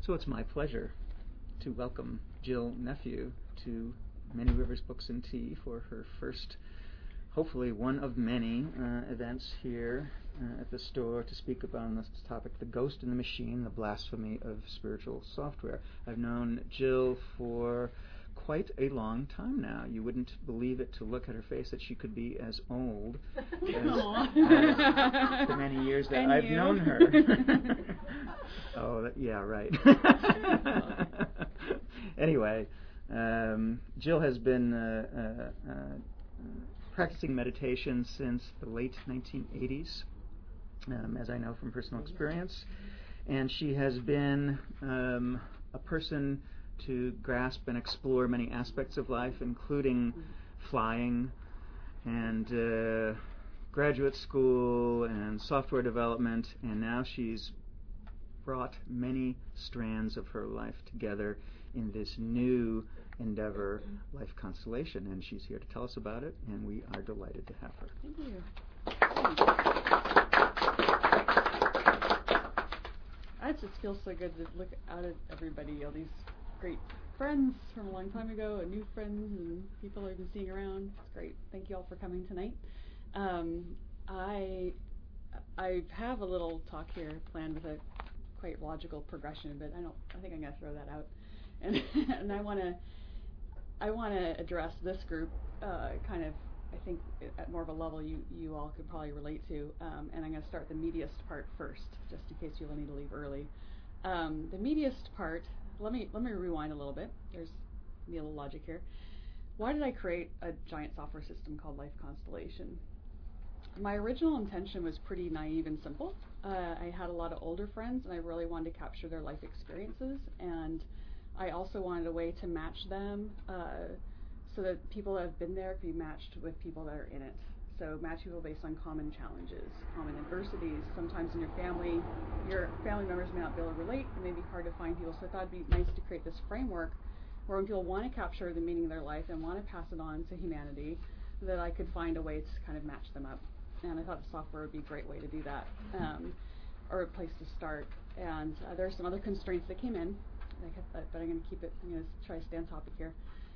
So it's my pleasure to welcome Jill Nephew to Many Rivers Books and Tea for her first, hopefully one of many events here at the store to speak about this topic, The Ghost in the Machine, the Blasphemy of Spiritual Software. I've known Jill for quite a long time now. You wouldn't believe it to look at her face that she could be as old as the many years that I've known her. Yeah, right. Anyway, Jill has been practicing meditation since the late 1980s, as I know from personal experience, and she has been a person to grasp and explore many aspects of life, including flying and graduate school and software development, and now she's brought many strands of her life together in this new endeavor, Life Constellation, and she's here to tell us about it, and we are delighted to have her. Thank you. It just feels so good to look out at everybody, all these great friends from a long time ago, and new friends and people I've been seeing around. It's great. Thank you all for coming tonight. I have a little talk here planned with a quite logical progression, but I think I'm going to throw that out. And I want to address this group kind of, I think, at more of a level you all could probably relate to. And I'm going to start the meatiest part first, just in case you'll need to leave early. The meatiest part, let me rewind a little bit. There's a little logic here. Why did I create a giant software system called Life Constellation? My original intention was pretty naive and simple. I had a lot of older friends, and I really wanted to capture their life experiences, and I also wanted a way to match them so that people that have been there can be matched with people that are in it. So match people based on common challenges, common adversities. Sometimes in your family members may not be able to relate. It may be hard to find people. So I thought it'd be nice to create this framework where when people want to capture the meaning of their life and want to pass it on to humanity, that I could find a way to kind of match them up. And I thought the software would be a great way to do that, or a place to start. And there are some other constraints that came in, but I'm going to try to stay on topic here.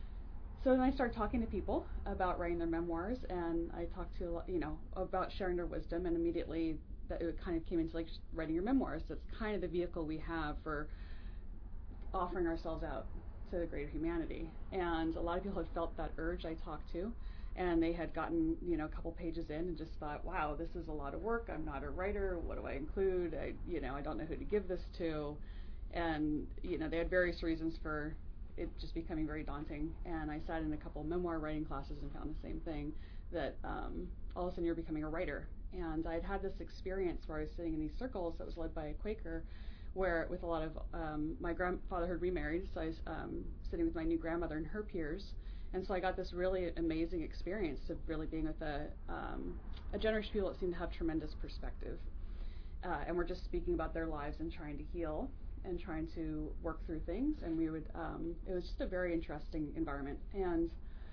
So then I started talking to people about writing their memoirs, and I talked to about sharing their wisdom, and immediately that it kind of came into like writing your memoirs. That's kind of the vehicle we have for offering ourselves out to the greater humanity. And a lot of people had felt that urge I talked to, and they had gotten a couple pages in and just thought, wow, this is a lot of work. I'm not a writer. What do I include? I don't know who to give this to. And they had various reasons for it just becoming very daunting. And I sat in a couple memoir writing classes and found the same thing, that all of a sudden you're becoming a writer. And I'd had this experience where I was sitting in these circles that was led by a Quaker, where with a lot of my grandfather had remarried, so I was sitting with my new grandmother and her peers. And so I got this really amazing experience of really being with a generation of people that seemed to have tremendous perspective. And we're just speaking about their lives and trying to heal and trying to work through things. And we would, it was just a very interesting environment. And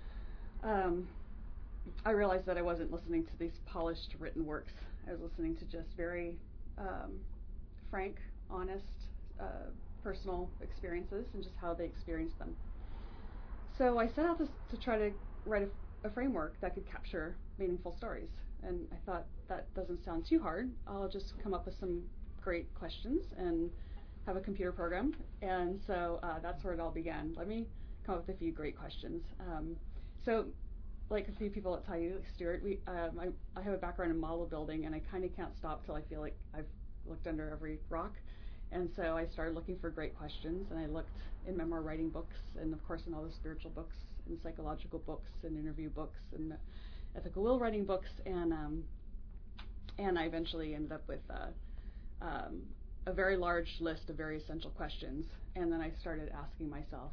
I realized that I wasn't listening to these polished written works. I was listening to just very frank, honest, personal experiences and just how they experienced them. So I set out to try to write a framework that could capture meaningful stories. And I thought, that doesn't sound too hard. I'll just come up with some great questions and have a computer program. And so that's where it all began. Let me come up with a few great questions. So like a few people will tell you, like Stuart, I have a background in model building, and I kind of can't stop till I feel like I've looked under every rock. And so I started looking for great questions, and I looked in memoir writing books, and of course in all the spiritual books, and psychological books, and interview books, and ethical will writing books, and I eventually ended up with a very large list of very essential questions. And then I started asking myself,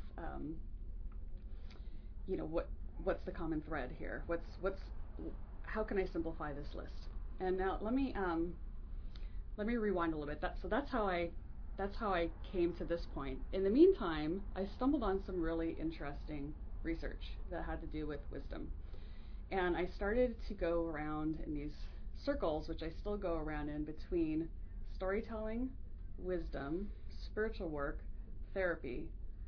what's the common thread here? How can I simplify this list? And now let me rewind a little bit. That's how I came to this point. In the meantime, I stumbled on some really interesting research that had to do with wisdom. And I started to go around in these circles, which I still go around in, between storytelling, wisdom, spiritual work, therapy,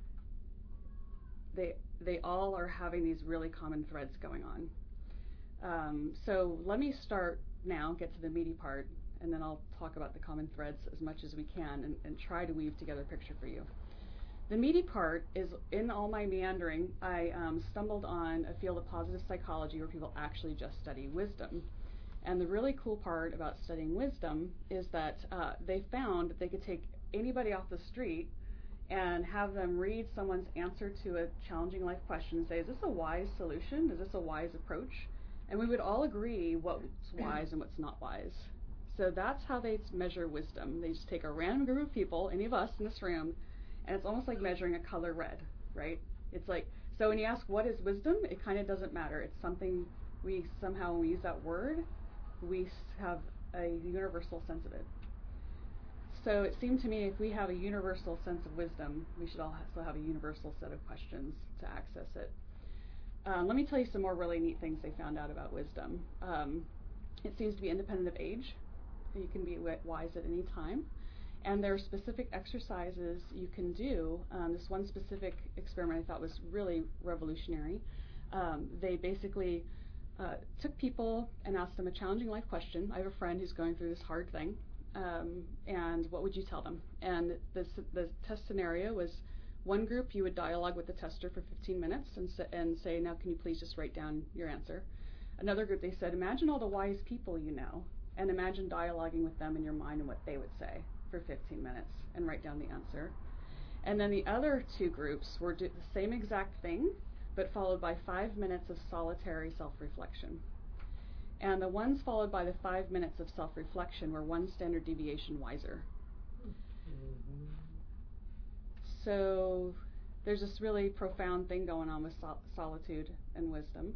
they all are having these really common threads going on. So let me start now, get to the meaty part, and then I'll talk about the common threads as much as we can and try to weave together a picture for you. The meaty part is, in all my meandering, I stumbled on a field of positive psychology where people actually just study wisdom. And the really cool part about studying wisdom is that they found that they could take anybody off the street and have them read someone's answer to a challenging life question and say, is this a wise solution? Is this a wise approach? And we would all agree what's wise and what's not wise. So that's how they measure wisdom. They just take a random group of people, any of us in this room, and it's almost like measuring a color red, right? It's like, so when you ask what is wisdom, it kind of doesn't matter. It's something we somehow, when we use that word, we have a universal sense of it. So it seemed to me if we have a universal sense of wisdom, we should also have a universal set of questions to access it. Let me tell you some more really neat things they found out about wisdom. It seems to be independent of age. You can be wise at any time. And there are specific exercises you can do. This one specific experiment I thought was really revolutionary. They basically took people and asked them a challenging life question. I have a friend who's going through this hard thing. And what would you tell them? And the test scenario was one group you would dialogue with the tester for 15 minutes and say, now can you please just write down your answer? Another group, they said, imagine all the wise people you know and imagine dialoguing with them in your mind and what they would say for 15 minutes and write down the answer. And then the other two groups were the same exact thing, but followed by 5 minutes of solitary self-reflection. And the ones followed by the 5 minutes of self-reflection were 1 standard deviation wiser. So there's this really profound thing going on with solitude and wisdom.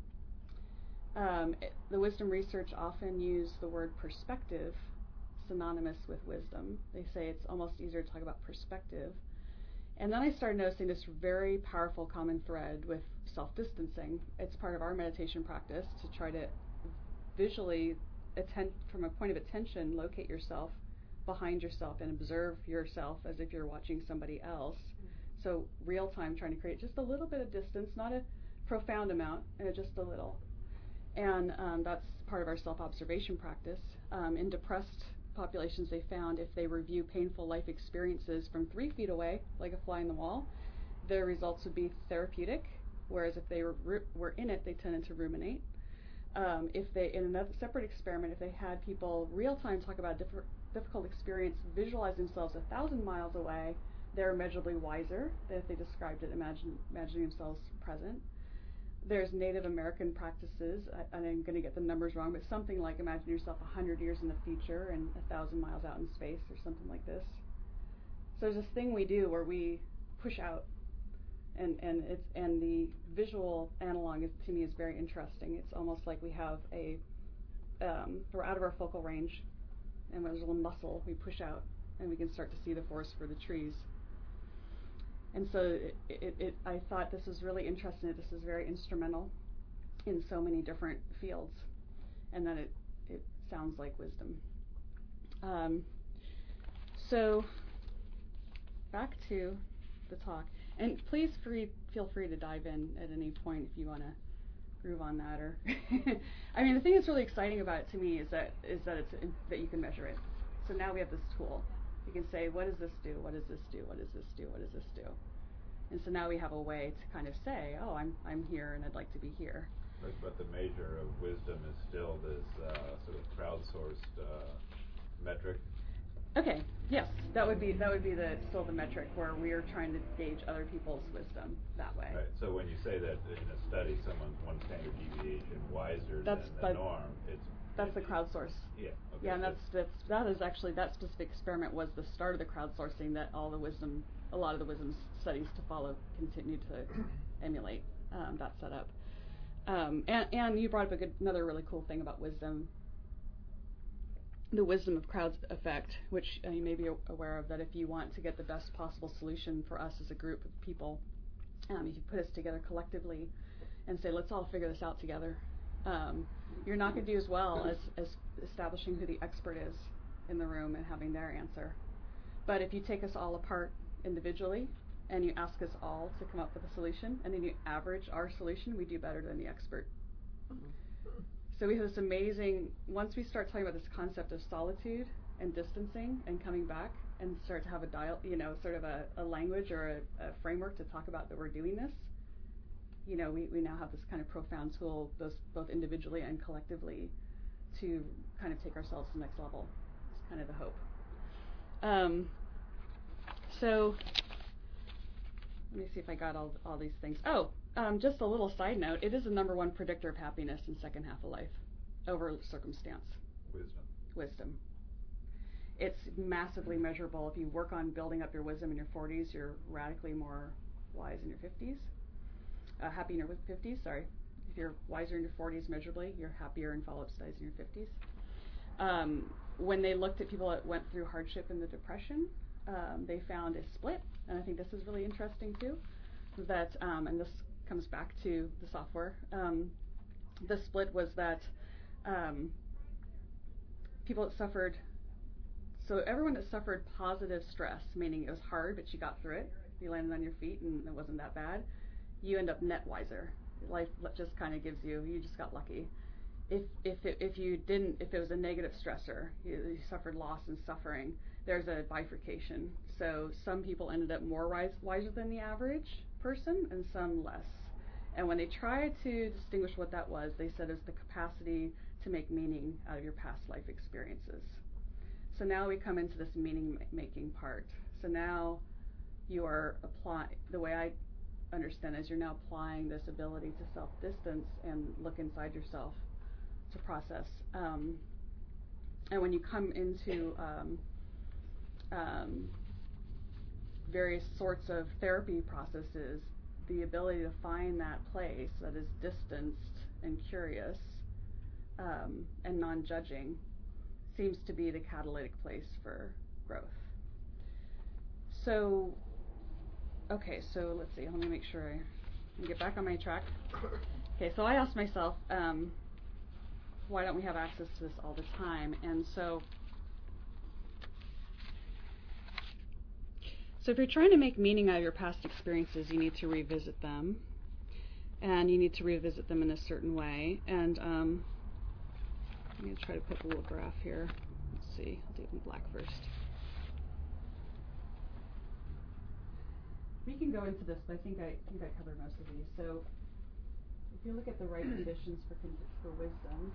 The wisdom research often use the word perspective synonymous with wisdom. They say it's almost easier to talk about perspective. And then I started noticing this very powerful common thread with self-distancing. It's part of our meditation practice to try to visually, from a point of attention, locate yourself behind yourself and observe yourself as if you're watching somebody else. So real time, trying to create just a little bit of distance, not a profound amount, just a little. And that's part of our self-observation practice. In depressed populations, they found if they review painful life experiences from 3 feet away, like a fly in the wall, their results would be therapeutic, whereas if they were in it, they tended to ruminate. If they, in another separate experiment, if they had people real-time talk about difficult experience, visualize themselves 1,000 miles away, they're immeasurably wiser than if they described it, imagining themselves present. There's Native American practices, and I'm going to get the numbers wrong, but something like imagine yourself 100 years in the future and 1,000 miles out in space or something like this. So there's this thing we do where we push out, and the visual analog to me is very interesting. It's almost like we have we're out of our focal range, and there's a little muscle we push out, and we can start to see the forest for the trees. And so I thought this was really interesting. This is very instrumental in so many different fields, and that it sounds like wisdom. So back to the talk, and please feel free to dive in at any point if you want to groove on that. Or I mean, the thing that's really exciting about it to me is that that you can measure it. So now we have this tool. You can say, what does this do? What does this do? What does this do? What does this do? And so now we have a way to kind of say, oh, I'm here and I'd like to be here. But the measure of wisdom is still this sort of crowdsourced metric. Okay. Yes, that would be still the metric where we are trying to gauge other people's wisdom that way. Right. So when you say that in a study someone's 1 standard deviation wiser than the norm, that's the crowdsource. Yeah. Okay. Yeah, and that is actually, that specific experiment was the start of the crowdsourcing that a lot of the wisdom studies to follow continue to emulate that setup. And you brought up another really cool thing about wisdom, the wisdom of crowds effect, which you may be aware of, that if you want to get the best possible solution for us as a group of people, if you put us together collectively and say, let's all figure this out together, you're not going to do as well as establishing who the expert is in the room and having their answer. But if you take us all apart individually and you ask us all to come up with a solution, and then you average our solution, we do better than the expert. So we have this amazing, once we start talking about this concept of solitude and distancing and coming back and start to have a sort of a language or a framework to talk about that we're doing this, we now have this kind of profound tool, both individually and collectively, to kind of take ourselves to the next level. It's kind of the hope. So let me see if I got all these things. Just a little side note, it is the #1 predictor of happiness in second half of life over circumstance. Wisdom. It's massively measurable. If you work on building up your wisdom in your 40s, you're radically more wise in your 50s. Happy in your 50s, sorry. If you're wiser in your 40s measurably, you're happier in follow-up studies in your 50s. When they looked at people that went through hardship in the Depression, they found a split, and I think this is really interesting too, that, and this comes back to the software, the split was that people that suffered, so everyone that suffered positive stress, meaning it was hard but you got through it, you landed on your feet and it wasn't that bad, you end up net wiser. Life just kind of gives you just got lucky. If it was a negative stressor, you suffered loss and suffering, there's a bifurcation. So some people ended up more wiser than the average person and some less. And when they tried to distinguish what that was, they said it's the capacity to make meaning out of your past life experiences. So now we come into this meaning-making part. So now you are the way I understand is you're now applying this ability to self-distance and look inside yourself to process. And when you come into various sorts of therapy processes, the ability to find that place that is distanced and curious and non-judging seems to be the catalytic place for growth. So, okay, so let's see, let me make sure I get back on my track. Okay, so I asked myself, why don't we have access to this all the time? And so if you're trying to make meaning out of your past experiences, you need to revisit them. And you need to revisit them in a certain way. And I'm going to try to put a little graph here. Let's see, I'll do it in black first. We can go into this, but I think I covered most of these. So if you look at the right conditions for wisdom,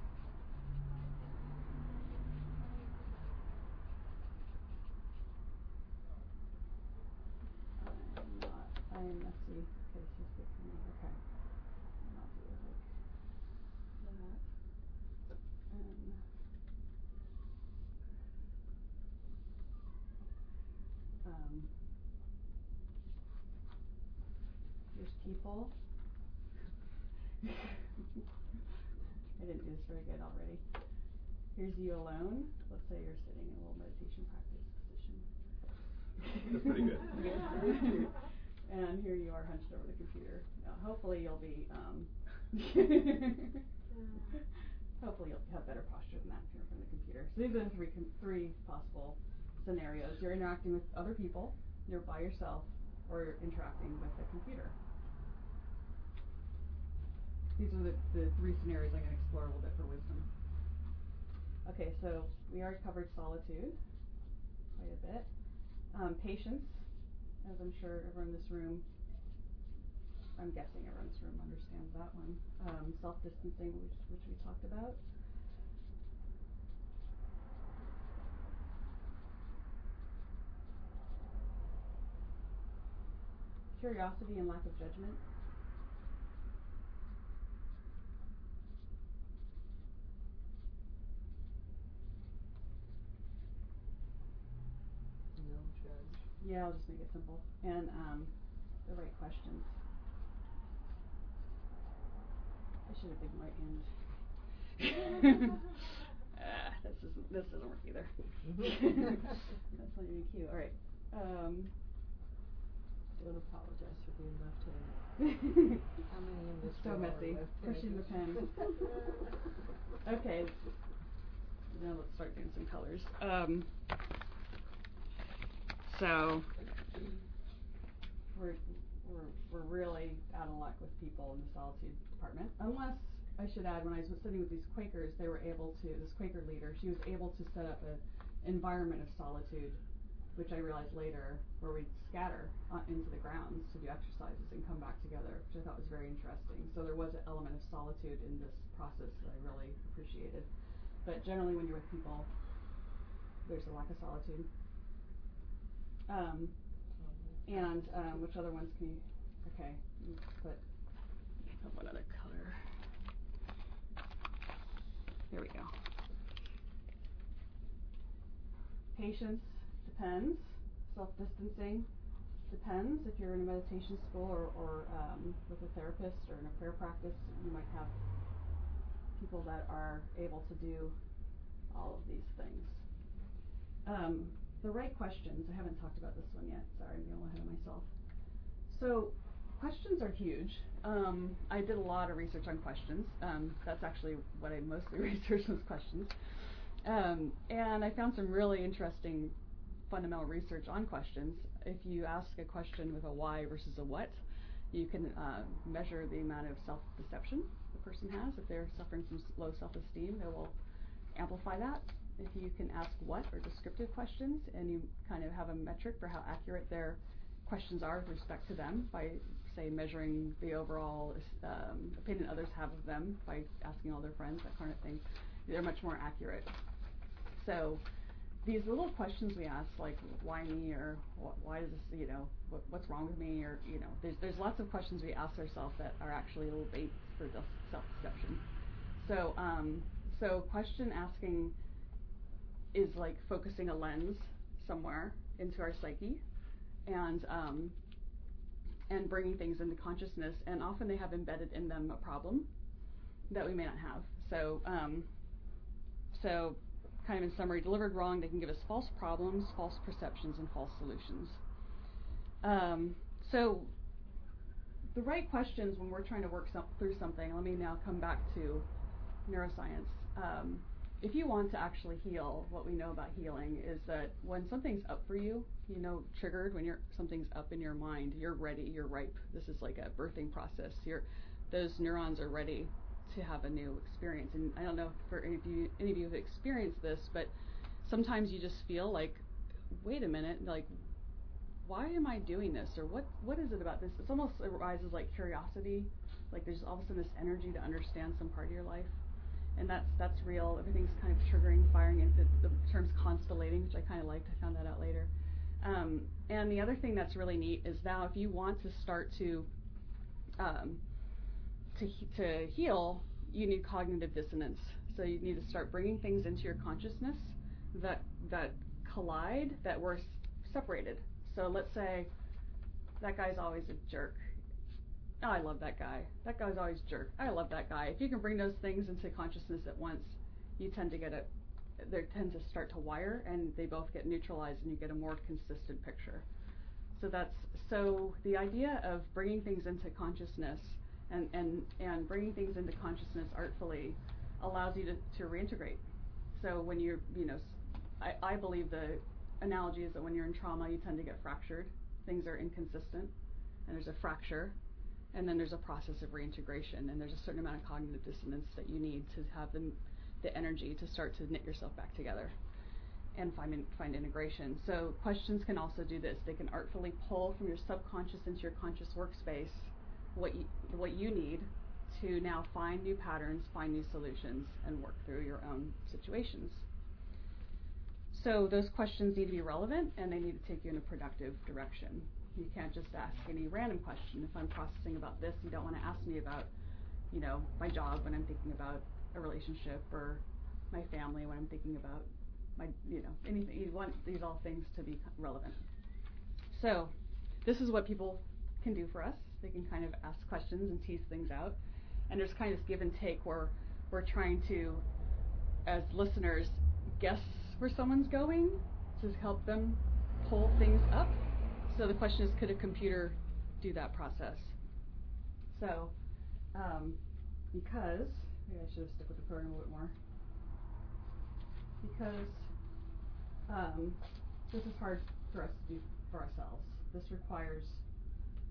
I am messy. Okay, this is good for me. Okay. I'll do it like that. Here's people. I didn't do this very good already. Here's you alone. Let's say you're sitting in a little meditation practice position. That's pretty good. And here you are hunched over the computer. Hopefully you'll be, hopefully you'll have better posture than that if you're in front of the computer. So these are the three possible scenarios. You're interacting with other people, you're by yourself, or you're interacting with the computer. These are the three scenarios I'm going to explore a little bit for wisdom. Okay, so we already covered solitude quite a bit. Patience, as I'm sure everyone in this room, I'm guessing everyone in this room understands that one. Self-distancing, which we talked about. Curiosity and lack of judgment. No judge. Yeah, I'll just make it simple. And the right questions. I should have been right hand. This doesn't work either. That's not even cute. All right. Don't apologize for being left-handed. How many in this So room messy. are left-handed? Pushing the pen. Okay. Now let's start doing some colors. So we're really out of luck with people in the solitude department. Unless, I should add, when I was sitting with these Quakers, they were able to, this Quaker leader, she was able to set up an environment of solitude, which I realized later, where we'd scatter into the grounds to do exercises and come back together, which I thought was very interesting. So there was an element of solitude in this process that I really appreciated. But generally when you're with people, there's a lack of solitude. Which other ones can you, okay, put one other color. There we go. Patience depends. Self-distancing depends. If you're in a meditation school or with a therapist or in a prayer practice, you might have people that are able to do all of these things. The right questions, I haven't talked about this one yet. Sorry, I'm getting a little ahead of myself. So questions are huge. I did a lot of research on questions. That's actually what I mostly researched was questions. And I found some really interesting fundamental research on questions. If you ask a question with a why versus a what, you can measure the amount of self-deception the person has. If they're suffering from low self-esteem, they will amplify that. If you can ask what or descriptive questions, and you kind of have a metric for how accurate their questions are with respect to them by, say, measuring the overall opinion others have of them by asking all their friends, that kind of thing, they're much more accurate. So these little questions we ask, like why me, or why does this, what's wrong with me, or there's lots of questions we ask ourselves that are actually little baits for self-deception. So question asking is like focusing a lens somewhere into our psyche, and bringing things into consciousness, and often they have embedded in them a problem that we may not have. So kind of in summary, delivered wrong, they can give us false problems, false perceptions, and false solutions. So the right questions when we're trying to work through something, let me now come back to neuroscience. If you want to actually heal, what we know about healing is that when something's up for you, triggered, when something's up in your mind, you're ready, you're ripe. This is like a birthing process. Those neurons are ready to have a new experience. And I don't know if for any of you have experienced this, but sometimes you just feel like, wait a minute, like, why am I doing this? Or what is it about this? It almost arises like curiosity, like there's all of a sudden this energy to understand some part of your life. And that's real. Everything's kind of triggering, firing. The term's constellating, which I kind of liked. I found that out later. And the other thing that's really neat is now if you want to start to heal, you need cognitive dissonance. So you need to start bringing things into your consciousness that collide, that were separated. So let's say that guy's always a jerk. Oh, I love that guy. That guy's always a jerk. I love that guy. If you can bring those things into consciousness at once, you tend to they tend to start to wire, and they both get neutralized, and you get a more consistent picture. So the idea of bringing things into consciousness and bringing things into consciousness artfully allows you to reintegrate. So when you're, I believe the analogy is that when you're in trauma, you tend to get fractured. Things are inconsistent, and there's a fracture. And then there's a process of reintegration, and there's a certain amount of cognitive dissonance that you need to have the energy to start to knit yourself back together and find integration. So questions can also do this. They can artfully pull from your subconscious into your conscious workspace what you need to now find new patterns, find new solutions, and work through your own situations. So those questions need to be relevant, and they need to take you in a productive direction. You can't just ask any random question. If I'm processing about this, you don't want to ask me about, my job when I'm thinking about a relationship, or my family when I'm thinking about my, anything. You want these all things to be relevant. So this is what people can do for us. They can kind of ask questions and tease things out. And there's kind of this give and take where we're trying to, as listeners, guess where someone's going to help them pull things up. So the question is, could a computer do that process? So, because, maybe I should have stuck with the program a little bit more. Because this is hard for us to do for ourselves. This requires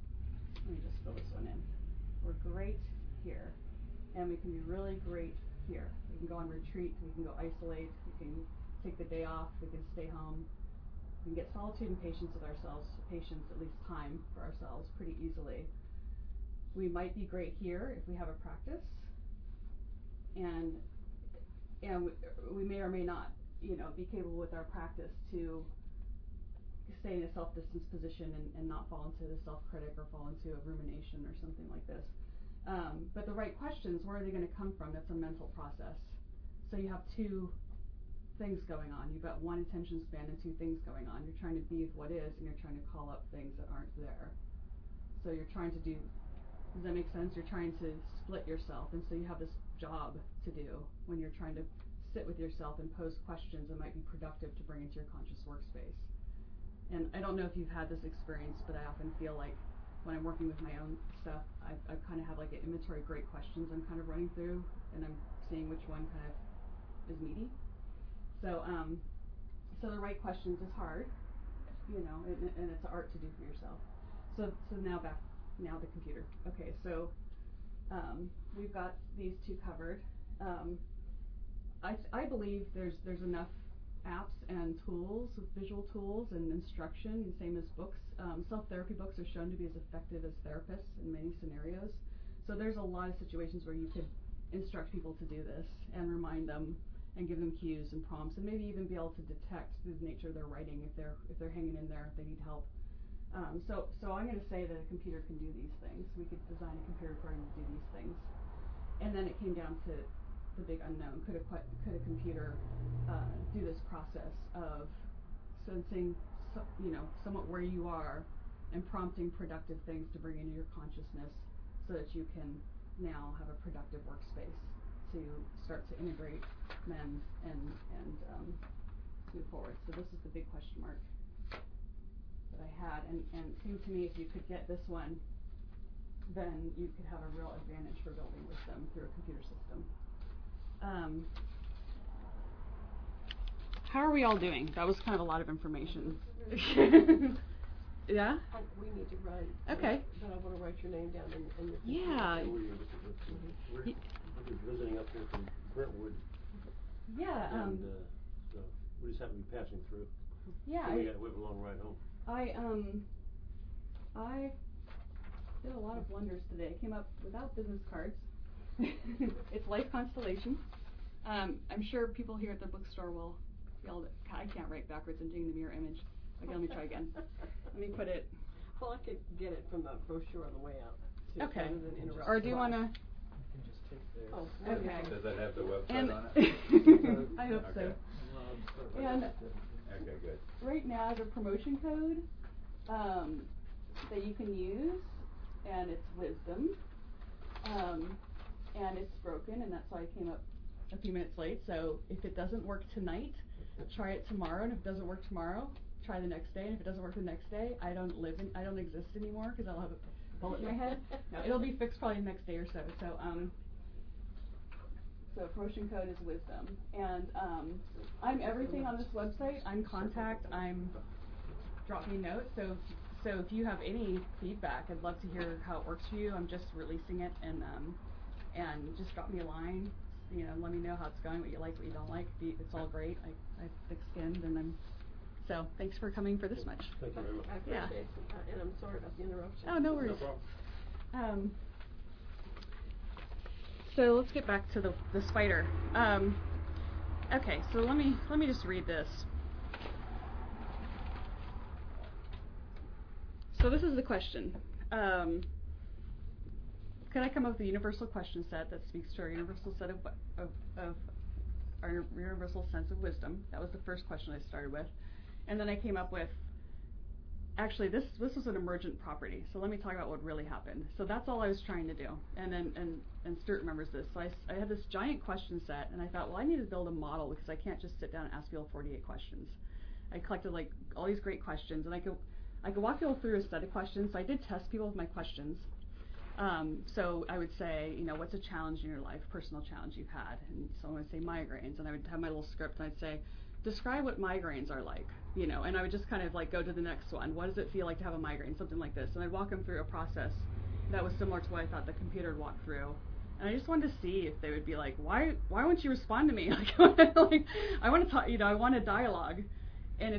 let me just fill this one in. We're great here, and we can be really great here. We can go on retreat, we can go isolate, we can take the day off, we can stay home. We can get solitude and patience with ourselves, patience, at least time for ourselves, pretty easily. We might be great here if we have a practice, and we may or may not, be capable with our practice to stay in a self-distance position and not fall into the self-critic or fall into a rumination or something like this. But the right questions, where are they going to come from? That's a mental process. So you have two things going on. You've got one attention span and two things going on. You're trying to be with what is, and you're trying to call up things that aren't there. So you're trying to do, does that make sense? You're trying to split yourself, and so you have this job to do when you're trying to sit with yourself and pose questions that might be productive to bring into your conscious workspace. And I don't know if you've had this experience, but I often feel like when I'm working with my own stuff, I kind of have like an inventory of great questions I'm kind of running through, and I'm seeing which one kind of is meaty. So the right questions is hard, and it's an art to do for yourself. So now the computer. Okay, so we've got these two covered. I believe there's enough apps and tools, visual tools and instruction, the same as books. Self-therapy books are shown to be as effective as therapists in many scenarios. So there's a lot of situations where you could instruct people to do this and remind them and give them cues and prompts, and maybe even be able to detect the nature of their writing if they're hanging in there, if they need help. So I'm going to say that a computer can do these things. We could design a computer program to do these things. And then it came down to the big unknown. Could a computer do this process of sensing, somewhat where you are and prompting productive things to bring into your consciousness so that you can now have a productive workspace to start to integrate, mend, and move forward. So this is the big question mark that I had, and it seemed to me if you could get this one, then you could have a real advantage for building wisdom through a computer system. How are we all doing? That was kind of a lot of information. Yeah? We need to write. Okay. But I want to write your name down and your Yeah. We're visiting up here from Brentwood. Yeah. So we just happen to be passing through. Yeah. So we have a long ride home. I did a lot of blunders today. I came up without business cards. It's Life Constellation. I'm sure people here at the bookstore will be able to. I can't write backwards. I'm doing the mirror image. Okay, let me try again. Let me put it. Well, I could get it from the brochure on the way out. Too, Okay. rather than interrupt Or do you want to? You can just take there. Oh, Okay. Does that have the website And on it? I hope so. Okay. And Okay, good. right now, I have a promotion code that you can use, and it's wisdom, and it's broken, and that's why I came up a few minutes late. So if it doesn't work tonight, try it tomorrow, and if it doesn't work tomorrow, try the next day, and if it doesn't work the next day, I don't exist anymore because I'll have a bullet in my head. No, it'll be fixed probably the next day or so. So promotion code is wisdom, and I'm everything on this website. I'm contact. I'm drop me a note. So if you have any feedback, I'd love to hear how it works for you. I'm just releasing it, and just drop me a line. Let me know how it's going, what you like, what you don't like. It's all great. I thick-skinned, and so thanks for coming for this much. Thank you very much. I appreciate it, and I'm sorry about the interruption. Oh, no worries. No problem. So let's get back to the spider. Okay, so let me just read this. So this is the question. Could I come up with a universal question set that speaks to our universal set of our universal sense of wisdom? That was the first question I started with, and then I came up with. Actually, this was an emergent property. So let me talk about what really happened. So that's all I was trying to do, and Stuart remembers this. So I had this giant question set, and I thought, well, I need to build a model because I can't just sit down and ask people 48 questions. I collected like all these great questions, and I could walk people through a set of questions. So I did test people with my questions. So I would say, what's a challenge in your life, personal challenge you've had? And someone would say migraines, and I would have my little script, and I'd say, describe what migraines are like, you know, and I would just kind of like go to the next one. What does it feel like to have a migraine? Something like this. And I'd walk them through a process that was similar to what I thought the computer would walk through. And I just wanted to see if they would be like, why won't you respond to me? Like I want to talk, you know, I want a dialogue. And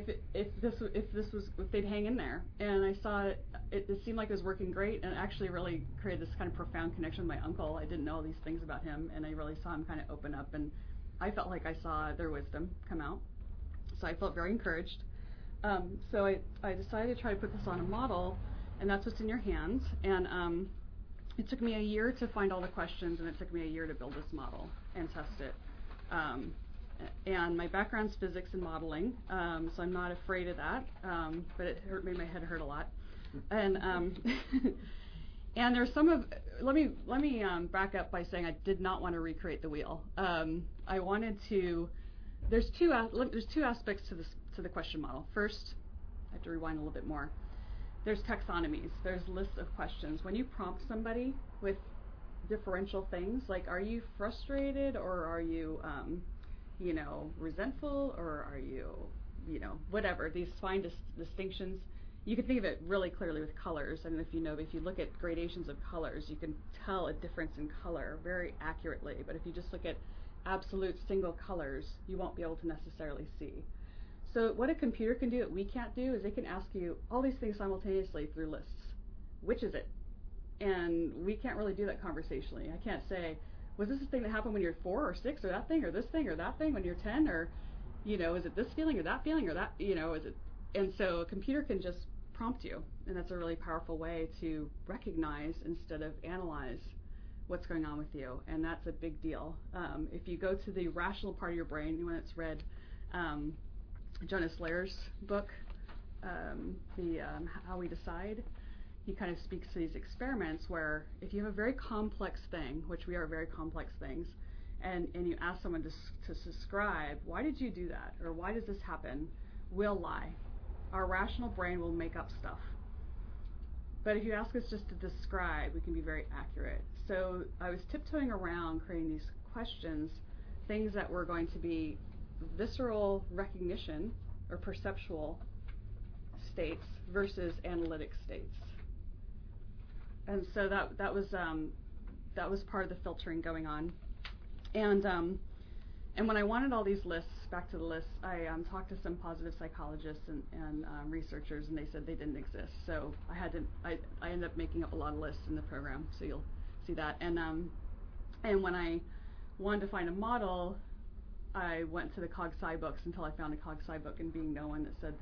if they'd hang in there. And I saw it seemed like it was working great, and it actually really created this kind of profound connection with my uncle. I didn't know all these things about him, and I really saw him kind of open up, and I felt like I saw their wisdom come out. So I felt very encouraged. So I decided to try to put this on a model, and that's what's in your hands. And it took me a year to find all the questions, and it took me a year to build this model and test it. And my background's physics and modeling, so I'm not afraid of that, but it made my head hurt a lot. And and there's some of, let me back up by saying I did not want to recreate the wheel. I wanted to, there's two aspects to the question model. First, I have to rewind a little bit more. There's taxonomies. There's lists of questions. When you prompt somebody with differential things, like are you frustrated, or are you you know, resentful, or are you, you know, whatever, these fine distinctions. You can think of it really clearly with colors. And if you look at gradations of colors, you can tell a difference in color very accurately. But if you just look at absolute single colors, you won't be able to necessarily see. So what a computer can do that we can't do is it can ask you all these things simultaneously through lists. Which is it? And we can't really do that conversationally. I can't say, was this the thing that happened when you're 4 or 6, or that thing, or this thing, or that thing when you're 10, or, you know, is it this feeling or that feeling, or that, you know, is it? And so a computer can just prompt you, and that's a really powerful way to recognize instead of analyze what's going on with you, and that's a big deal. If you go to the rational part of your brain, anyone that's read Jonas Lair's book, How We Decide, he kind of speaks to these experiments where if you have a very complex thing, which we are very complex things, and you ask someone to describe, why did you do that, or why does this happen, we'll lie. Our rational brain will make up stuff. But if you ask us just to describe, we can be very accurate. So I was tiptoeing around creating these questions, things that were going to be visceral recognition or perceptual states versus analytic states. And so that was part of the filtering going on. And when I wanted all these lists, back to the lists, I talked to some positive psychologists and researchers, and they said they didn't exist. So I ended up making up a lot of lists in the program, so you'll see that. And when I wanted to find a model, I went to the CogSci books until I found a CogSci book, and being no one that said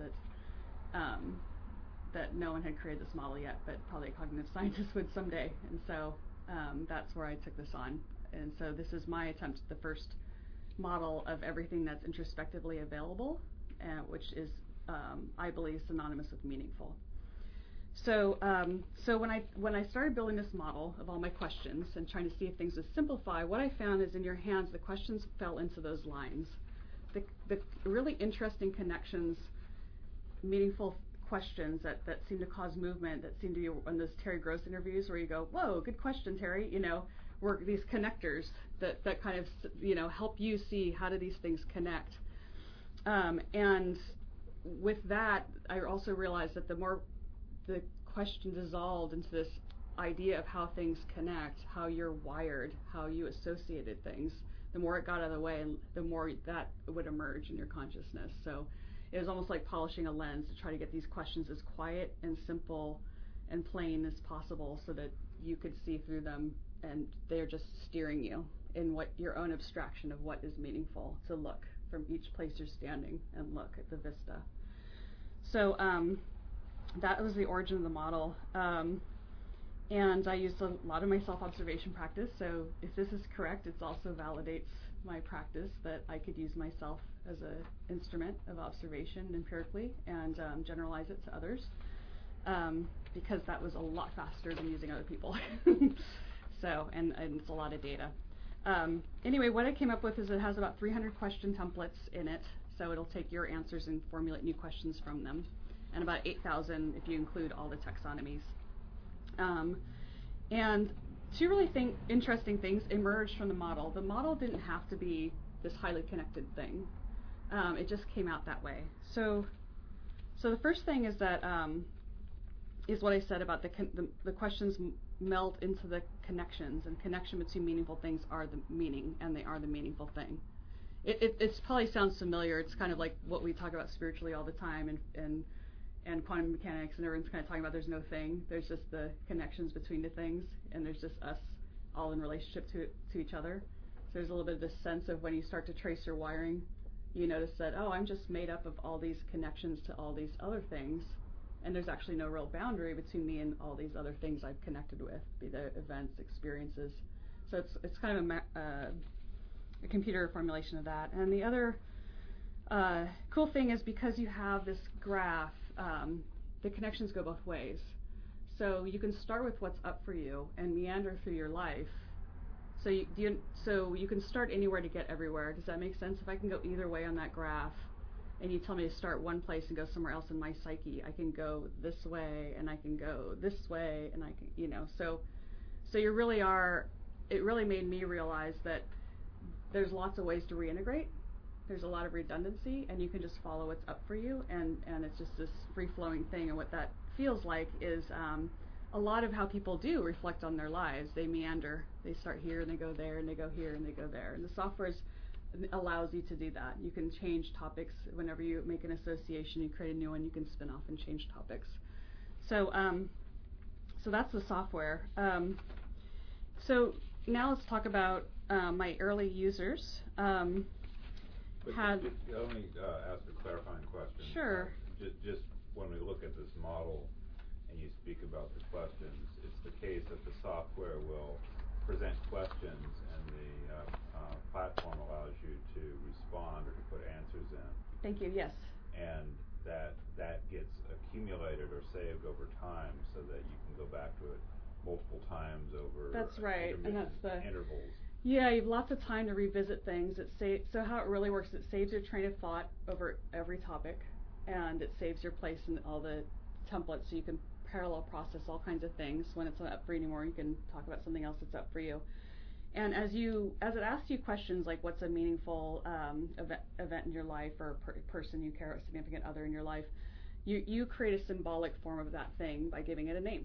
that no one had created this model yet, but probably a cognitive scientist would someday. And so that's where I took this on. And so this is my attempt at the first model of everything that's introspectively available, which is, I believe, synonymous with meaningful. So when I started building this model of all my questions and trying to see if things would simplify, what I found is in your hands, the questions fell into those lines. The really interesting connections, meaningful questions that seem to cause movement, that seem to be on those Terry Gross interviews where you go, whoa, good question, Terry, you know, were these connectors that kind of, you know, help you see how do these things connect. And with that, I also realized that the more the question dissolved into this idea of how things connect, how you're wired, how you associated things, the more it got out of the way, and the more that would emerge in your consciousness. So it was almost like polishing a lens to try to get these questions as quiet and simple and plain as possible so that you could see through them, and they're just steering you in what your own abstraction of what is meaningful to look from each place you're standing and look at the vista. So that was the origin of the model. And I used a lot of my self-observation practice, so if this is correct, it also validates my practice that I could use myself as an instrument of observation empirically and generalize it to others, because that was a lot faster than using other people. So, and it's a lot of data. Anyway, what I came up with is it has about 300 question templates in it, so it'll take your answers and formulate new questions from them, and about 8,000 if you include all the taxonomies. And two really interesting things emerged from the model. The model didn't have to be this highly connected thing. It just came out that way. So the first thing is that is what I said about the questions melt into the connections, and connection between meaningful things are the meaning, and they are the meaningful thing. It probably sounds familiar. It's kind of like what we talk about spiritually all the time, and quantum mechanics, and everyone's kind of talking about there's no thing. There's just the connections between the things, and there's just us all in relationship to each other. So there's a little bit of this sense of when you start to trace your wiring, you notice that, oh, I'm just made up of all these connections to all these other things, and there's actually no real boundary between me and all these other things I've connected with, be they events, experiences. So it's kind of a computer formulation of that. And the other cool thing is, because you have this graph, the connections go both ways. So you can start with what's up for you and meander through your life. So you can start anywhere to get everywhere. Does that make sense? If I can go either way on that graph, and you tell me to start one place and go somewhere else in my psyche, I can go this way, and I can go this way, and I can, so you really are. It really made me realize that there's lots of ways to reintegrate. There's a lot of redundancy, and you can just follow what's up for you, and it's just this free-flowing thing. And what that feels like is a lot of how people do reflect on their lives. They meander. They start here, and they go there, and they go here, and they go there. And the software allows you to do that. You can change topics whenever you make an association. You create a new one, you can spin off and change topics. So that's the software. So now let's talk about my early users. But let me ask a clarifying question. Sure. Just when we look at this model and you speak about the questions, it's the case that the software will present questions and the platform allows you to respond or to put answers in. Thank you, yes. And that gets accumulated or saved over time so that you can go back to it multiple times over That's right, and that's the intervals. Yeah, you have lots of time to revisit things. So how it really works, it saves your train of thought over every topic, and it saves your place in all the templates, so you can parallel process all kinds of things. When it's not up for you anymore, you can talk about something else that's up for you. And as it asks you questions like what's a meaningful event in your life, or person you care, a significant other in your life, you create a symbolic form of that thing by giving it a name.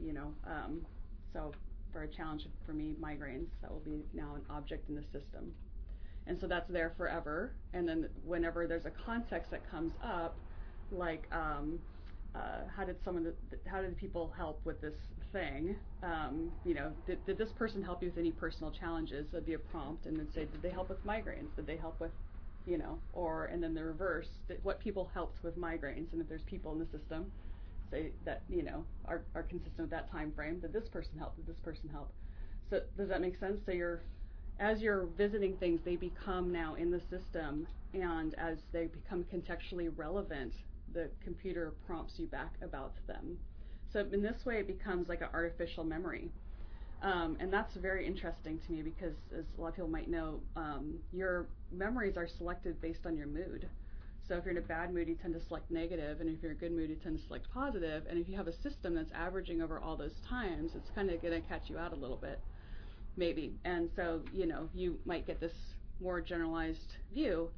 So for a challenge for me, migraines, that will be now an object in the system. And so that's there forever. And then whenever there's a context that comes up, like how did people help with this thing? Did this person help you with any personal challenges? That'd be a prompt, and then say, did they help with migraines? Did they help with, and then the reverse, what people helped with migraines? And if there's people in the system, say that are consistent with that time frame, did this person help? Did this person help? So does that make sense? So as you're visiting things, they become now in the system, and as they become contextually relevant, the computer prompts you back about them. So in this way, it becomes like an artificial memory. And that's very interesting to me because, as a lot of people might know, your memories are selected based on your mood. So if you're in a bad mood, you tend to select negative, and if you're in a good mood, you tend to select positive. And if you have a system that's averaging over all those times, it's kind of going to catch you out a little bit, maybe. And so, you might get this more generalized view.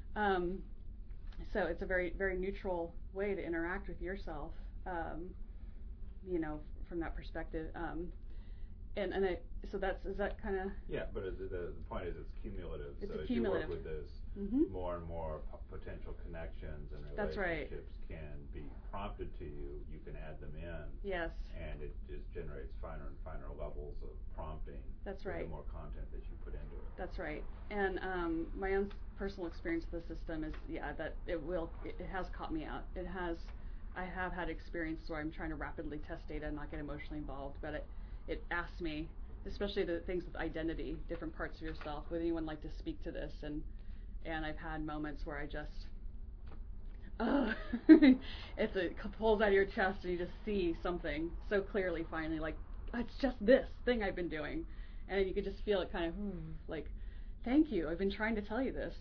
So it's a very, very neutral way to interact with yourself, from that perspective. So is that kind of... Yeah, but the point is it's cumulative. It's so cumulative. As you work with this, more and more potential connections and That's relationships right. can be prompted to you. You can add them in. Yes. And it just generates finer and finer levels of prompting. That's right. The more content that you put into it. That's right. And my own personal experience with the system is, that it has caught me out. I have had experience where I'm trying to rapidly test data and not get emotionally involved, but it asks me, especially the things with identity, different parts of yourself, would anyone like to speak to this? And I've had moments where I just, it pulls out of your chest and you just see something so clearly finally, like, it's just this thing I've been doing. And you could just feel it kind of, like, thank you, I've been trying to tell you this.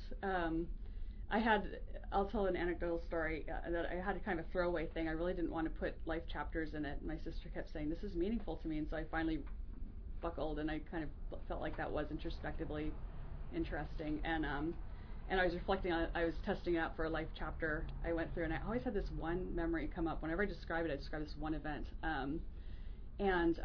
I'll tell an anecdotal story that I had a kind of throwaway thing. I really didn't want to put life chapters in it. My sister kept saying, this is meaningful to me, and so I finally buckled, and I kind of felt like that was introspectively interesting. And and I was reflecting on it. I was testing it out for a life chapter I went through, and I always had this one memory come up. Whenever I describe it, I describe this one event. And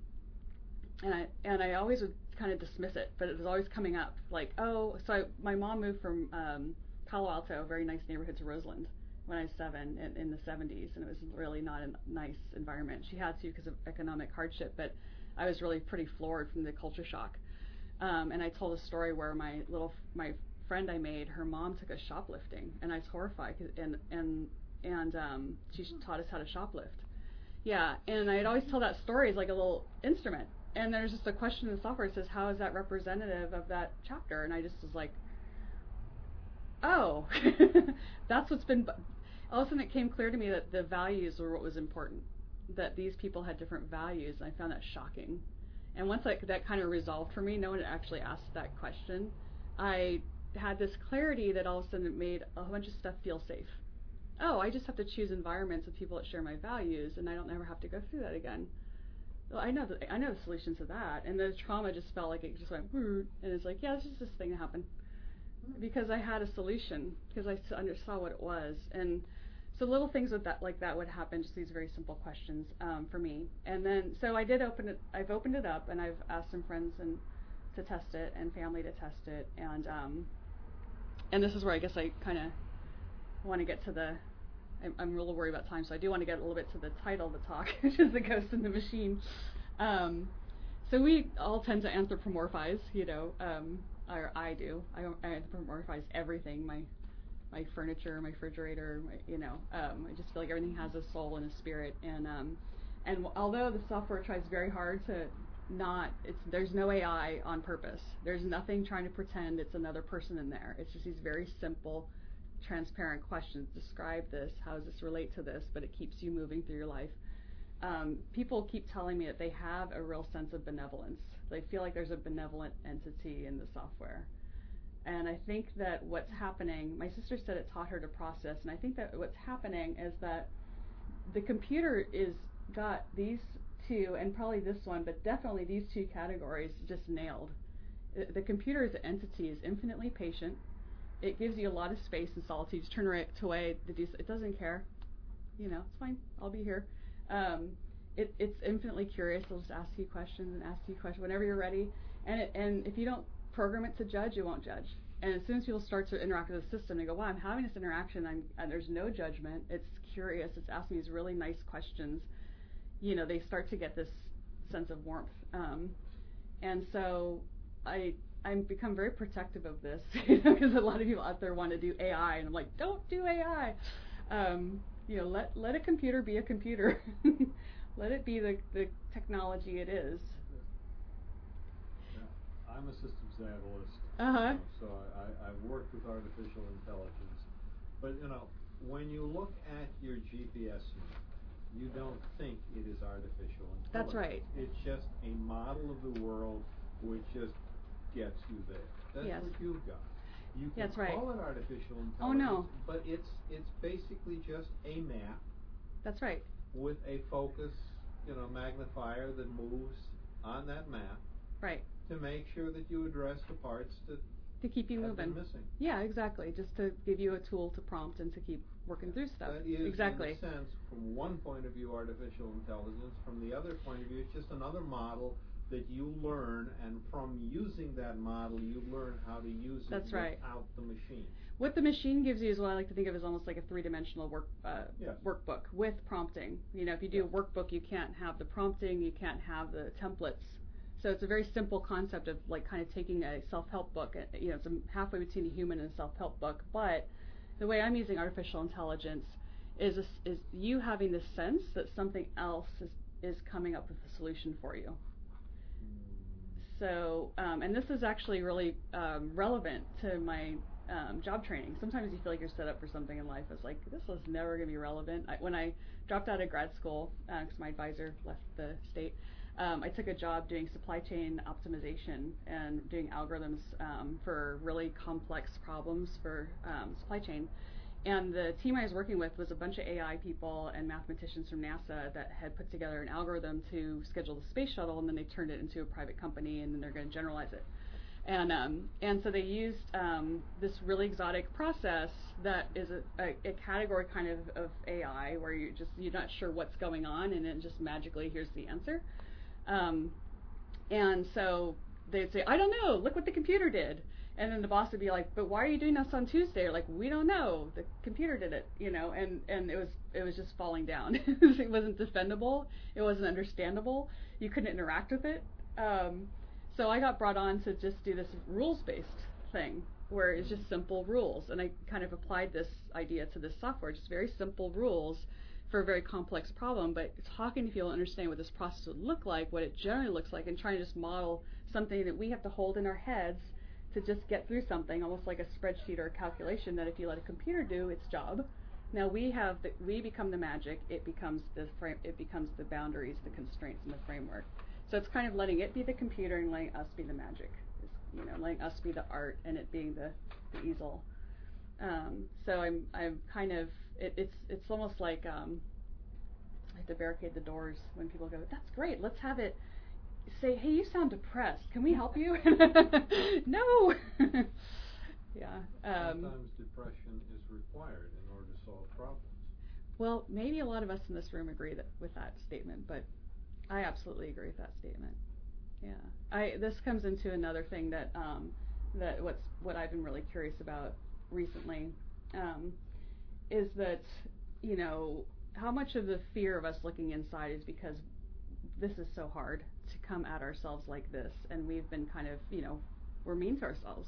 I always would kind of dismiss it, but it was always coming up. Like, my mom moved from Palo Alto, a very nice neighborhood, to Roseland when I was 7 in the 70s, and it was really not a nice environment. She had to because of economic hardship, but I was really pretty floored from the culture shock. And I told a story where my friend I made, her mom took us shoplifting, and I was horrified, and she taught us how to shoplift. Yeah, and I'd always tell that story as like a little instrument. And there's just a question in the software that says, how is that representative of that chapter? And I just was like, oh, that's what's been. All of a sudden it came clear to me that the values were what was important, that these people had different values, and I found that shocking. And once that kind of resolved for me, no one had actually asked that question, I had this clarity that all of a sudden it made a bunch of stuff feel safe. Oh, I just have to choose environments with people that share my values, and I don't ever have to go through that again. Well, I know the solution to that, and the trauma just felt like it just went, and it's like, yeah, it's just this thing that happened, because I had a solution, because I saw what it was, and so little things like that would happen, just these very simple questions for me, and then so I've opened it up, and I've asked some friends to test it, and family to test it, and this is where I guess I kind of want to get to the. I'm a little worried about time, so I do want to get a little bit to the title of the talk, which is The Ghost in the Machine. So we all tend to anthropomorphize, or I do. I anthropomorphize everything, my furniture, my refrigerator, I just feel like everything has a soul and a spirit. And although the software tries very hard to there's no AI on purpose. There's nothing trying to pretend it's another person in there. It's just these very simple, transparent questions. Describe this. How does this relate to this? But it keeps you moving through your life. People keep telling me that they have a real sense of benevolence. They feel like there's a benevolent entity in the software. And I think that what's happening, my sister said it taught her to process, and I think that what's happening is that the computer is got these two, and probably this one, but definitely these two categories just nailed. The computer as an entity is infinitely patient. It gives you a lot of space and solitude. You turn it away. It doesn't care. It's fine. I'll be here. It's infinitely curious. It'll just ask you questions whenever you're ready. And if you don't program it to judge, it won't judge. And as soon as people start to interact with the system, they go, wow, I'm having this interaction. And there's no judgment. It's curious. It's asking these really nice questions. They start to get this sense of warmth. And so I'm become very protective of this, because a lot of people out there want to do AI, and I'm like, don't do AI. Let a computer be a computer. Let it be the technology it is. Yeah. I'm a systems analyst. Uh-huh. So I've worked with artificial intelligence. But when you look at your GPS map, you don't think it is artificial intelligence. That's right. It's just a model of the world which just gets you there. That's Yes. what you've got. You can That's right. call it artificial intelligence. Oh, no. But it's basically just a map That's right. with a focus, magnifier that moves on that map. Right. To make sure that you address the parts that To keep you have moving. been missing. Yeah, exactly. Just to give you a tool to prompt and to keep working through stuff. That is, exactly. in a sense, from one point of view, artificial intelligence. From the other point of view, it's just another model that you learn, and from using that model, you learn how to use it That's right. without the machine. What the machine gives you is what I like to think of as almost like a three-dimensional Yes. workbook with prompting. If you do a workbook, you can't have the prompting, you can't have the templates. So it's a very simple concept of like kind of taking a self-help book. It's halfway between a human and a self-help book. But the way I'm using artificial intelligence is you having the sense that something else is coming up with a solution for you. So, and this is actually really relevant to my job training. Sometimes you feel like you're set up for something in life. It's like, this was never going to be relevant. When I dropped out of grad school, because my advisor left the state, I took a job doing supply chain optimization and doing algorithms for really complex problems for supply chain. And the team I was working with was a bunch of AI people and mathematicians from NASA that had put together an algorithm to schedule the space shuttle, and then they turned it into a private company, and then they're going to generalize it. And so they used this really exotic process that is a category kind of AI where you're not sure what's going on, and it just magically here's the answer. And so they'd say, I don't know, look what the computer did. And then the boss would be like, but why are you doing this on Tuesday? Or like, we don't know, the computer did it, and it was just falling down. It wasn't defendable, it wasn't understandable, you couldn't interact with it. So I got brought on to just do this rules-based thing, where it's just simple rules, and I kind of applied this idea to this software, just very simple rules for a very complex problem, but talking to people, understanding what this process would look like, what it generally looks like, and trying to just model something that we have to hold in our heads to just get through something, almost like a spreadsheet or a calculation that if you let a computer do its job, now we become the magic, it becomes the boundaries, the constraints, and the framework. So it's kind of letting it be the computer and letting us be the magic, letting us be the art and it being the easel. So I'm kind of, it's almost like I have to barricade the doors when people go, that's great, let's have it say, hey, you sound depressed, can we help you? No. Yeah. Sometimes depression is required in order to solve problems. Well, maybe a lot of us in this room agree with that statement, but I absolutely agree with that statement. Yeah. This comes into another thing that what I've been really curious about recently is that, how much of the fear of us looking inside is because this is so hard to come at ourselves like this, and we've been kind of, we're mean to ourselves.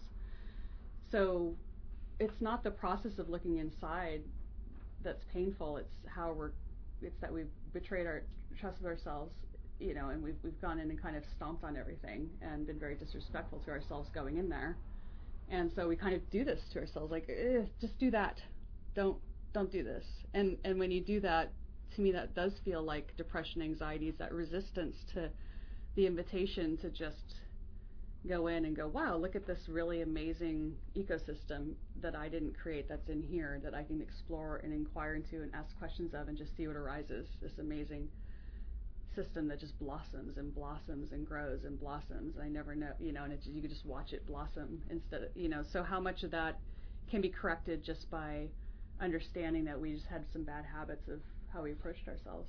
So it's not the process of looking inside that's painful, it's that we've betrayed our trust with ourselves, and we've gone in and kind of stomped on everything and been very disrespectful to ourselves going in there. And so we kind of do this to ourselves, like, just do that. Don't do this. And when you do that, to me that does feel like depression, anxiety, is that resistance to the invitation to just go in and go, wow, look at this really amazing ecosystem that I didn't create, that's in here, that I can explore and inquire into and ask questions of and just see what arises. This amazing system that just blossoms and blossoms and grows and blossoms. I never know, and you could just watch it blossom instead of, so how much of that can be corrected just by understanding that we just had some bad habits of how we approached ourselves.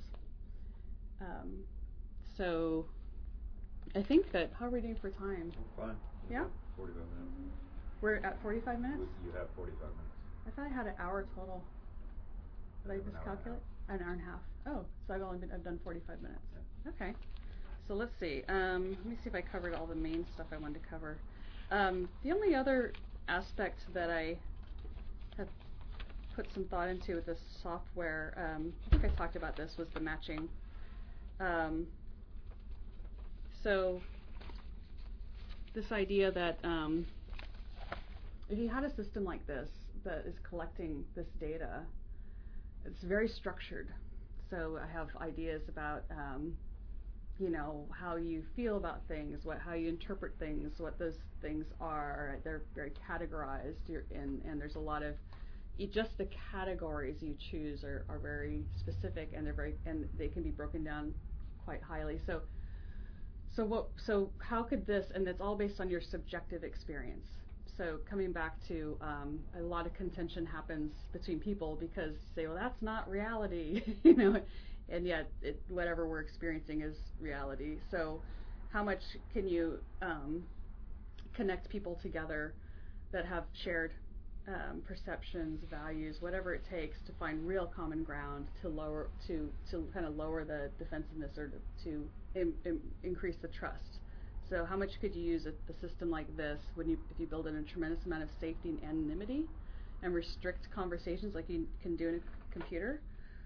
So I think that, how are we doing for time? Fine. Yeah? 45 minutes. We're at 45 minutes? You have 45 minutes. I thought I had an hour total. Did I miscalculate? An hour and a half. Oh, so I've done 45 minutes. Yeah. Okay. So let's see. Let me see if I covered all the main stuff I wanted to cover. The only other aspect that I have put some thought into with this software, I think I talked about this, was the matching. So this idea that if you had a system like this that is collecting this data, it's very structured. So I have ideas about how you feel about things, how you interpret things, what those things are. They're very categorized, and there's a lot of just the categories you choose are very specific, and they can be broken down quite highly. So how could this, and it's all based on your subjective experience. So coming back to a lot of contention happens between people because say, well, that's not reality, and yet whatever we're experiencing is reality. So how much can you connect people together that have shared perceptions, values, whatever it takes to find real common ground to kind of lower the defensiveness or to increase the trust. So how much could you use a system like this if you build in a tremendous amount of safety and anonymity and restrict conversations like you can do in a computer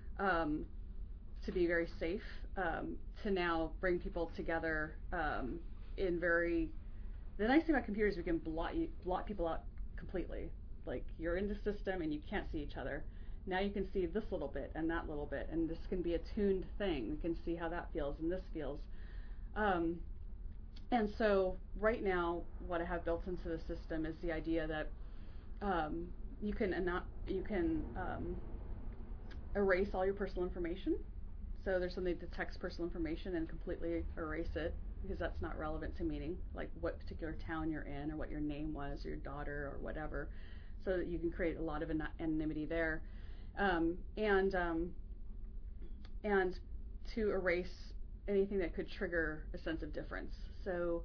to be very safe, to now bring people together in very... The nice thing about computers is we can blot people out completely. Like you're in the system and you can't see each other. Now you can see this little bit and that little bit, and this can be a tuned thing. We can see how that feels and this feels. And so right now, what I have built into the system is the idea that you can erase all your personal information. So there's something that detects personal information and completely erase it because that's not relevant to meaning, like what particular town you're in or what your name was or your daughter or whatever, so that you can create a lot of anonymity there. And to erase anything that could trigger a sense of difference. So,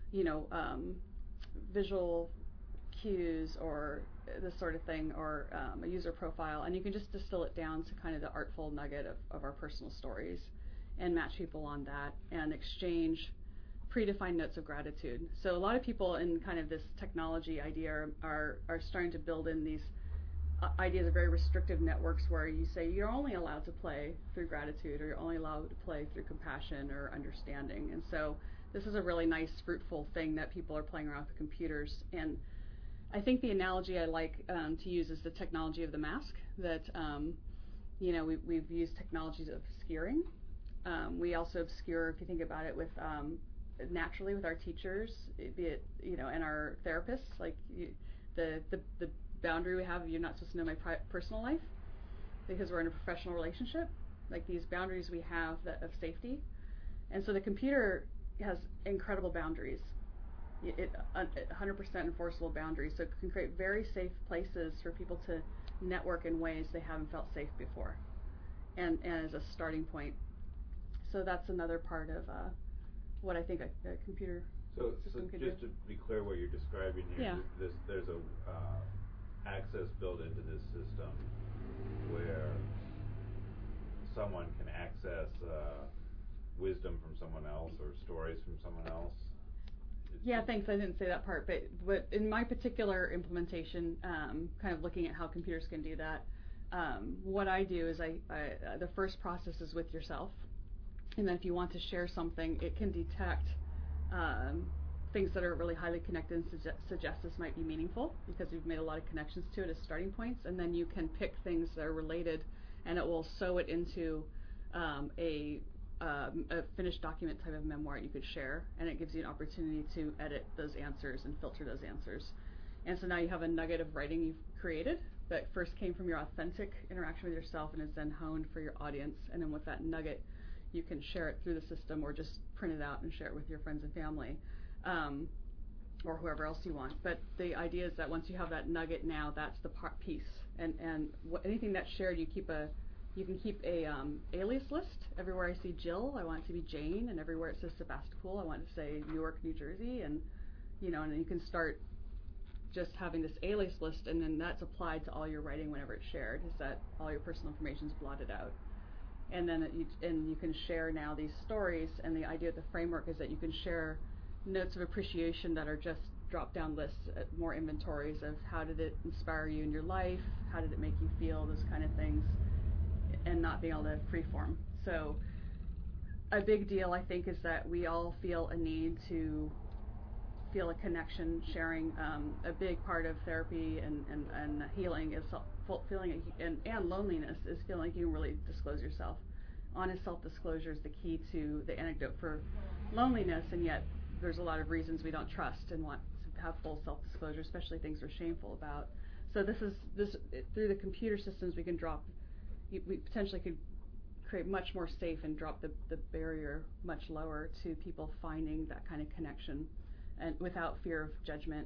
visual cues or this sort of thing, or a user profile, and you can just distill it down to kind of the artful nugget of our personal stories and match people on that and exchange predefined notes of gratitude. So a lot of people in kind of this technology idea are starting to build in these ideas of very restrictive networks where you say you're only allowed to play through gratitude, or you're only allowed to play through compassion or understanding. And so this is a really nice, fruitful thing that people are playing around with computers. And I think the analogy I like to use is the technology of the mask, that we've used technologies of obscuring. We also obscure, if you think about it, with naturally with our teachers, be it and our therapists, like the boundary we have, you're not supposed to know my personal life because we're in a professional relationship, like these boundaries we have of safety. And so the computer has incredible boundaries, 100% enforceable boundaries, so it can create very safe places for people to network in ways they haven't felt safe before, and as a starting point. So that's another part of what I think a computer system could do. Just to be clear what you're describing here, yeah. there's a access built into this system where someone can access wisdom from someone else or stories from someone else. Yeah, thanks. I didn't say that part, but in my particular implementation, kind of looking at how computers can do that, what I do is the first process is with yourself, and then if you want to share something, it can detect things that are really highly connected and suggest this might be meaningful because you've made a lot of connections to it as starting points, and then you can pick things that are related, and it will sew it into a finished document type of memoir you could share, and it gives you an opportunity to edit those answers and filter those answers. And so now you have a nugget of writing you've created that first came from your authentic interaction with yourself and is then honed for your audience, and then with that nugget you can share it through the system or just print it out and share it with your friends and family, or whoever else you want. But the idea is that once you have that nugget, now that's the piece, and anything that's shared, you can keep a alias list. Everywhere I see Jill, I want it to be Jane, and everywhere it says Sebastopol, I want it to say Newark, New Jersey, and and then you can start just having this alias list, and then that's applied to all your writing whenever it's shared, is that all your personal information is blotted out. And then you can share now these stories, and the idea of the framework is that you can share notes of appreciation that are just drop-down lists, more inventories of how did it inspire you in your life, how did it make you feel, those kind of things, and not being able to freeform. So a big deal, I think, is that we all feel a need to feel a connection, sharing. A big part of therapy and healing is feeling, and loneliness is feeling like you can really disclose yourself. Honest self-disclosure is the key to the antidote for loneliness, and yet there's a lot of reasons we don't trust and want to have full self-disclosure, especially things we're shameful about. So this through the computer systems we can drop. We potentially could create much more safe and drop the barrier much lower to people finding that kind of connection, and without fear of judgment.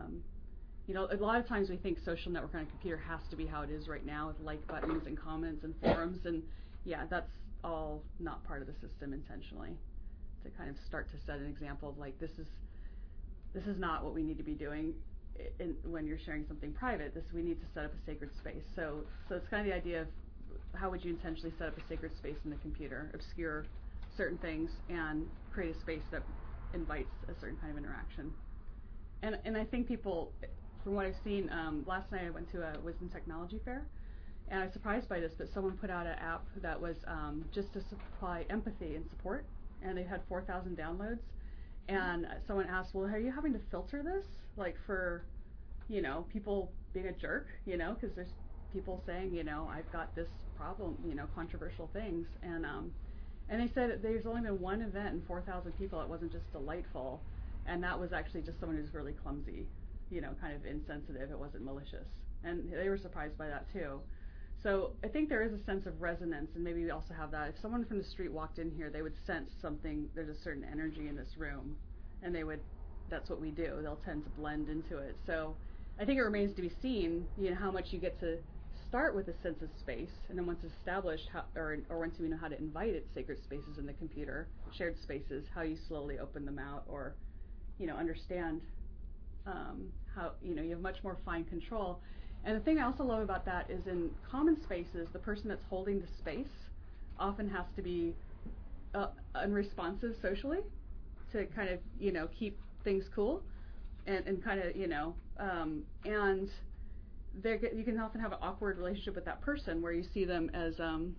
A lot of times we think social network on a computer has to be how it is right now with like buttons and comments and forums, and yeah, that's all not part of the system intentionally. To kind of start to set an example of like this is not what we need to be doing when you're sharing something private. We need to set up a sacred space. So it's kind of the idea of how would you intentionally set up a sacred space in the computer, obscure certain things, and create a space that invites a certain kind of interaction. And I think people, from what I've seen, last night I went to a Wisdom Technology Fair, and I was surprised by this, but someone put out an app that was just to supply empathy and support, and they had 4,000 downloads. And someone asked, well, are you having to filter this, like for, people being a jerk, because there's people saying, I've got this problem, controversial things, and they said that there's only been one event in 4,000 people. It wasn't just delightful, and that was actually just someone who's really clumsy, kind of insensitive. It wasn't malicious, and they were surprised by that too. So I think there is a sense of resonance, and maybe we also have that. If someone from the street walked in here, they would sense something, there's a certain energy in this room, and that's what we do. They'll tend to blend into it. So I think it remains to be seen, how much you get to start with a sense of space, and then once established, or once you know how to invite its sacred spaces in the computer, shared spaces, how you slowly open them out, or understand how you have much more fine control. And the thing I also love about that is in common spaces, the person that's holding the space often has to be unresponsive socially to kind of keep things cool, and kind of and you can often have an awkward relationship with that person where you see them as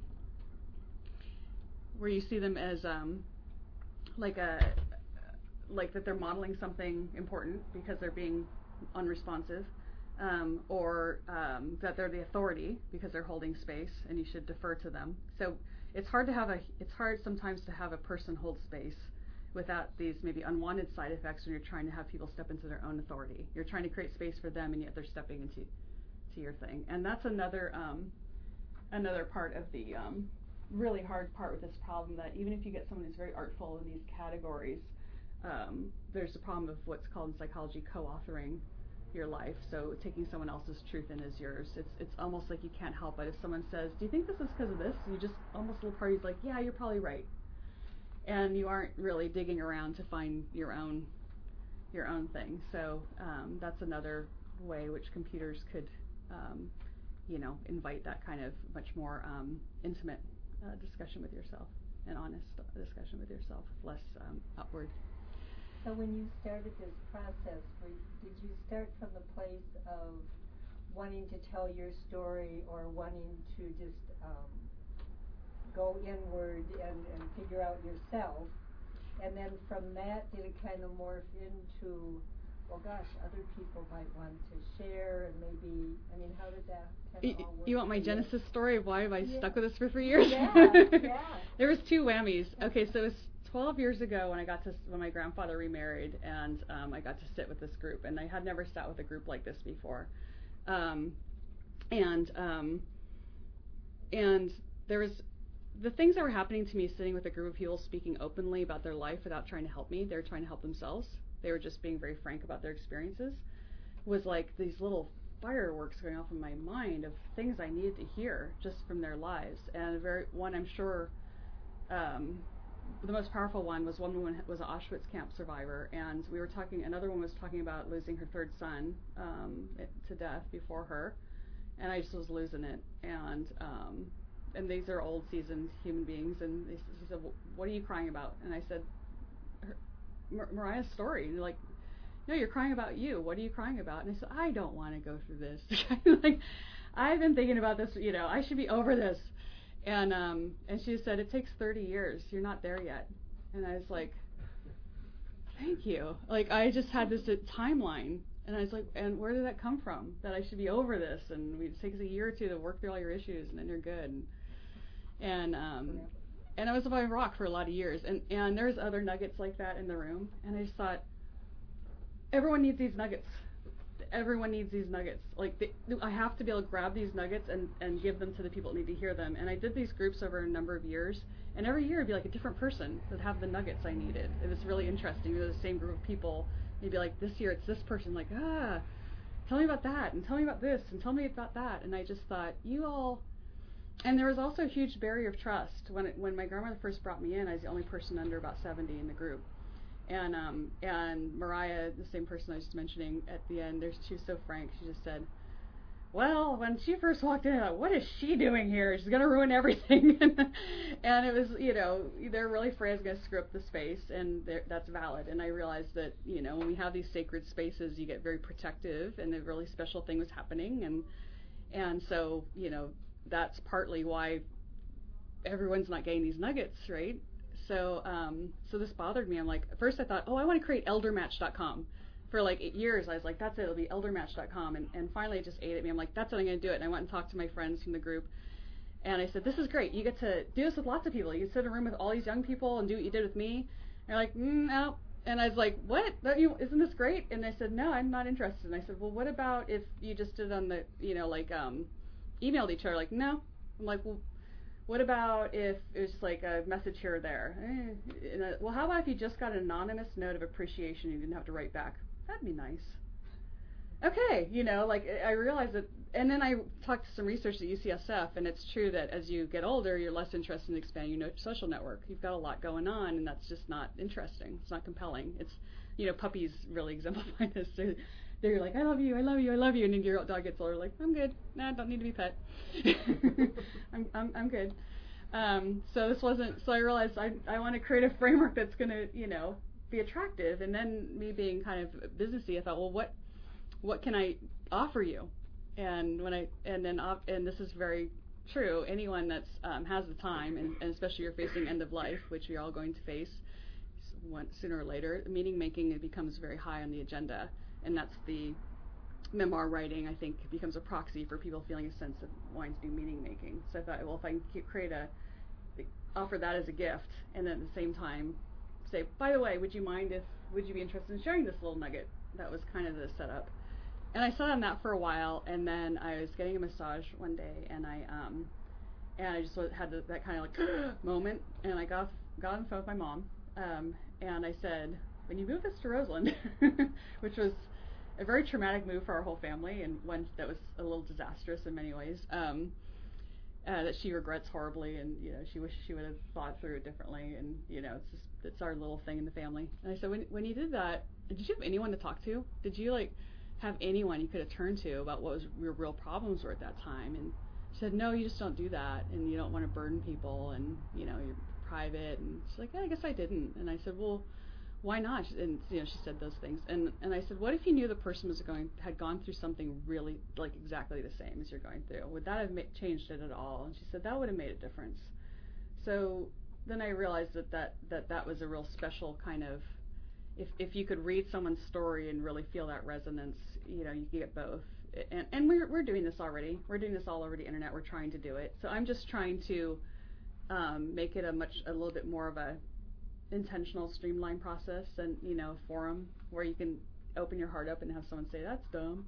like that they're modeling something important because they're being unresponsive, or that they're the authority because they're holding space and you should defer to them. So it's hard sometimes to have a person hold space without these maybe unwanted side effects when you're trying to have people step into their own authority. You're trying to create space for them, and yet they're stepping into your thing. And that's another part of the really hard part with this problem, that even if you get someone who's very artful in these categories, there's the problem of what's called in psychology co-authoring your life. So taking someone else's truth in as yours. It's almost like you can't help it. If someone says, do you think this is because of this? You just almost little party's like, yeah, you're probably right. And you aren't really digging around to find your own thing. So that's another way which computers could invite that kind of much more intimate discussion with yourself, and honest discussion with yourself, less outward. So when you started this process, did you start from the place of wanting to tell your story, or wanting to just go inward and figure out yourself? And then from that, did it kind of morph into, well, gosh, other people might want to share, and maybe, how did that kind of all work? You want my genesis story of why have I stuck with this for 3 years? Yeah, yeah. There was 2 whammies. Okay, so it was 12 years ago when my grandfather remarried, and I got to sit with this group, and I had never sat with a group like this before. And there was the things that were happening to me sitting with a group of people speaking openly about their life without trying to help me. They were trying to help themselves. They were just being very frank about their experiences. Was like these little fireworks going off in my mind of things I needed to hear just from their lives. And one I'm sure, the most powerful one was one woman was an Auschwitz camp survivor, and another one was talking about losing her 3rd son to death before her, and I just was losing it. And these are old, seasoned human beings, and she said, what are you crying about? And I said, Mariah's story. And they're like, no, you're crying about you. What are you crying about? And I said, I don't want to go through this. I've been thinking about this, I should be over this. And she said, it takes 30 years. You're not there yet. And I was like, thank you. I just had this timeline. And I was like, and where did that come from? That I should be over this, and it takes a year or 2 to work through all your issues, and then you're good. And I was above rock for a lot of years. And there's other nuggets like that in the room. And I just thought, everyone needs these nuggets. Everyone needs these nuggets. I have to be able to grab these nuggets and give them to the people that need to hear them. And I did these groups over a number of years. And every year it'd be like a different person that would have the nuggets I needed. It was really interesting. It was the same group of people. Maybe like this year it's this person, tell me about that, and tell me about this, and tell me about that. And I just thought, and there was also a huge barrier of trust. When my grandmother first brought me in, I was the only person under about 70 in the group. And Mariah, the same person I was just mentioning, at the end, she was so frank. She just said, well, when she first walked in, I thought, what is she doing here? She's going to ruin everything. And it was, they're really afraid it's going to screw up the space, and that's valid. And I realized that, when we have these sacred spaces, you get very protective, and a really special thing was happening. And so, that's partly why everyone's not getting these nuggets, right? So this bothered me. I'm like, at first I thought, I want to create eldermatch.com. For 8 years, I was like, that's it, it'll be eldermatch.com. And finally it just ate at me. I'm like, that's what I'm going to do it. And I went and talked to my friends from the group. And I said, this is great. You get to do this with lots of people. You can sit in a room with all these young people and do what you did with me. And they're like, no. And I was like, what? Isn't this great? And I said, no, I'm not interested. And I said, well, what about if you just did on the, emailed each other, like, no. I'm like, well, what about if it was like a message here or there? Well, how about if you just got an anonymous note of appreciation and you didn't have to write back? That'd be nice. Okay, like I realized that, and then I talked to some research at UCSF, and it's true that as you get older, you're less interested in expanding your social network. You've got a lot going on, and that's just not interesting. It's not compelling. It's, puppies really exemplify this. They're like, I love you, I love you, I love you, and then your dog gets older, like, I'm good. Nah, don't need to be pet. I'm good. So this wasn't. So I realized I want to create a framework that's going to, be attractive, and then me being kind of businessy, I thought, well, what can I offer you? And this is very true. Anyone that's has the time, and especially you're facing end of life, which we're all going to face sooner or later, meaning making, it becomes very high on the agenda, and that's the memoir writing. I think becomes a proxy for people feeling a sense of wanting to do meaning making. So I thought, well, if I can offer that as a gift, and then at the same time say, by the way, would you be interested in sharing this little nugget? That was kind of the setup. And I sat on that for a while, and then I was getting a massage one day, and I just had that kind of like moment, and I got on the phone with my mom, and I said, when you move this to Roseland, which was a very traumatic move for our whole family, and one that was a little disastrous in many ways, that she regrets horribly, and she wishes she would have thought through it differently, and it's our little thing in the family. And I said, when you did that, did you have anyone to talk to? Did you have anyone you could have turned to about what your real problems were at that time? And she said, no, you just don't do that, and you don't want to burden people, and you're private. And she's like, yeah, I guess I didn't. And I said, well, why not? And she said those things, and I said, what if you knew the person had gone through something really exactly the same as you're going through? Would that have changed it at all? And she said that would have made a difference. So then I realized that was a real special kind of, if you could read someone's story and really feel that resonance, you get both. And we're doing this already. We're doing this all over the internet. We're trying to do it. So I'm just trying to make it a little bit more of a intentional, streamlined process, and a forum where you can open your heart up and have someone say that's dumb,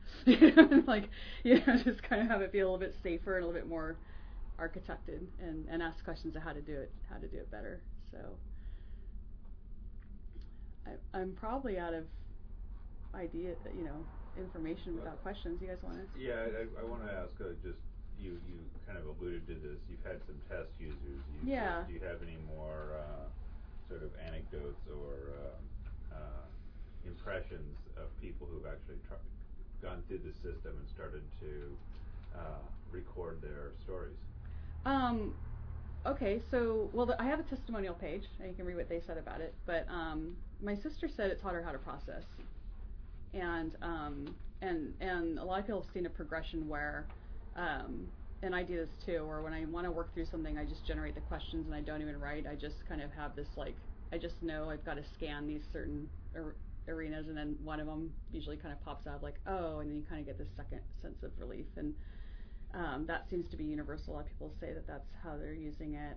just kind of have it be a little bit safer and a little bit more architected, and ask questions of how to do it better. So I'm probably out of information without questions. You guys want to? Yeah, I want to ask just. You kind of alluded to this. You've had some test users. Yeah. Do you have any more sort of anecdotes or impressions of people who've actually gone through the system and started to record their stories? Okay, so I have a testimonial page, and you can read what they said about it. But my sister said it taught her how to process, and a lot of people have seen a progression where. And I do this too, where when I want to work through something, I just generate the questions and I don't even write. I just kind of have this I just know I've got to scan these certain arenas, and then one of them usually kind of pops out oh, and then you kind of get this second sense of relief. And that seems to be universal. A lot of people say that that's how they're using it.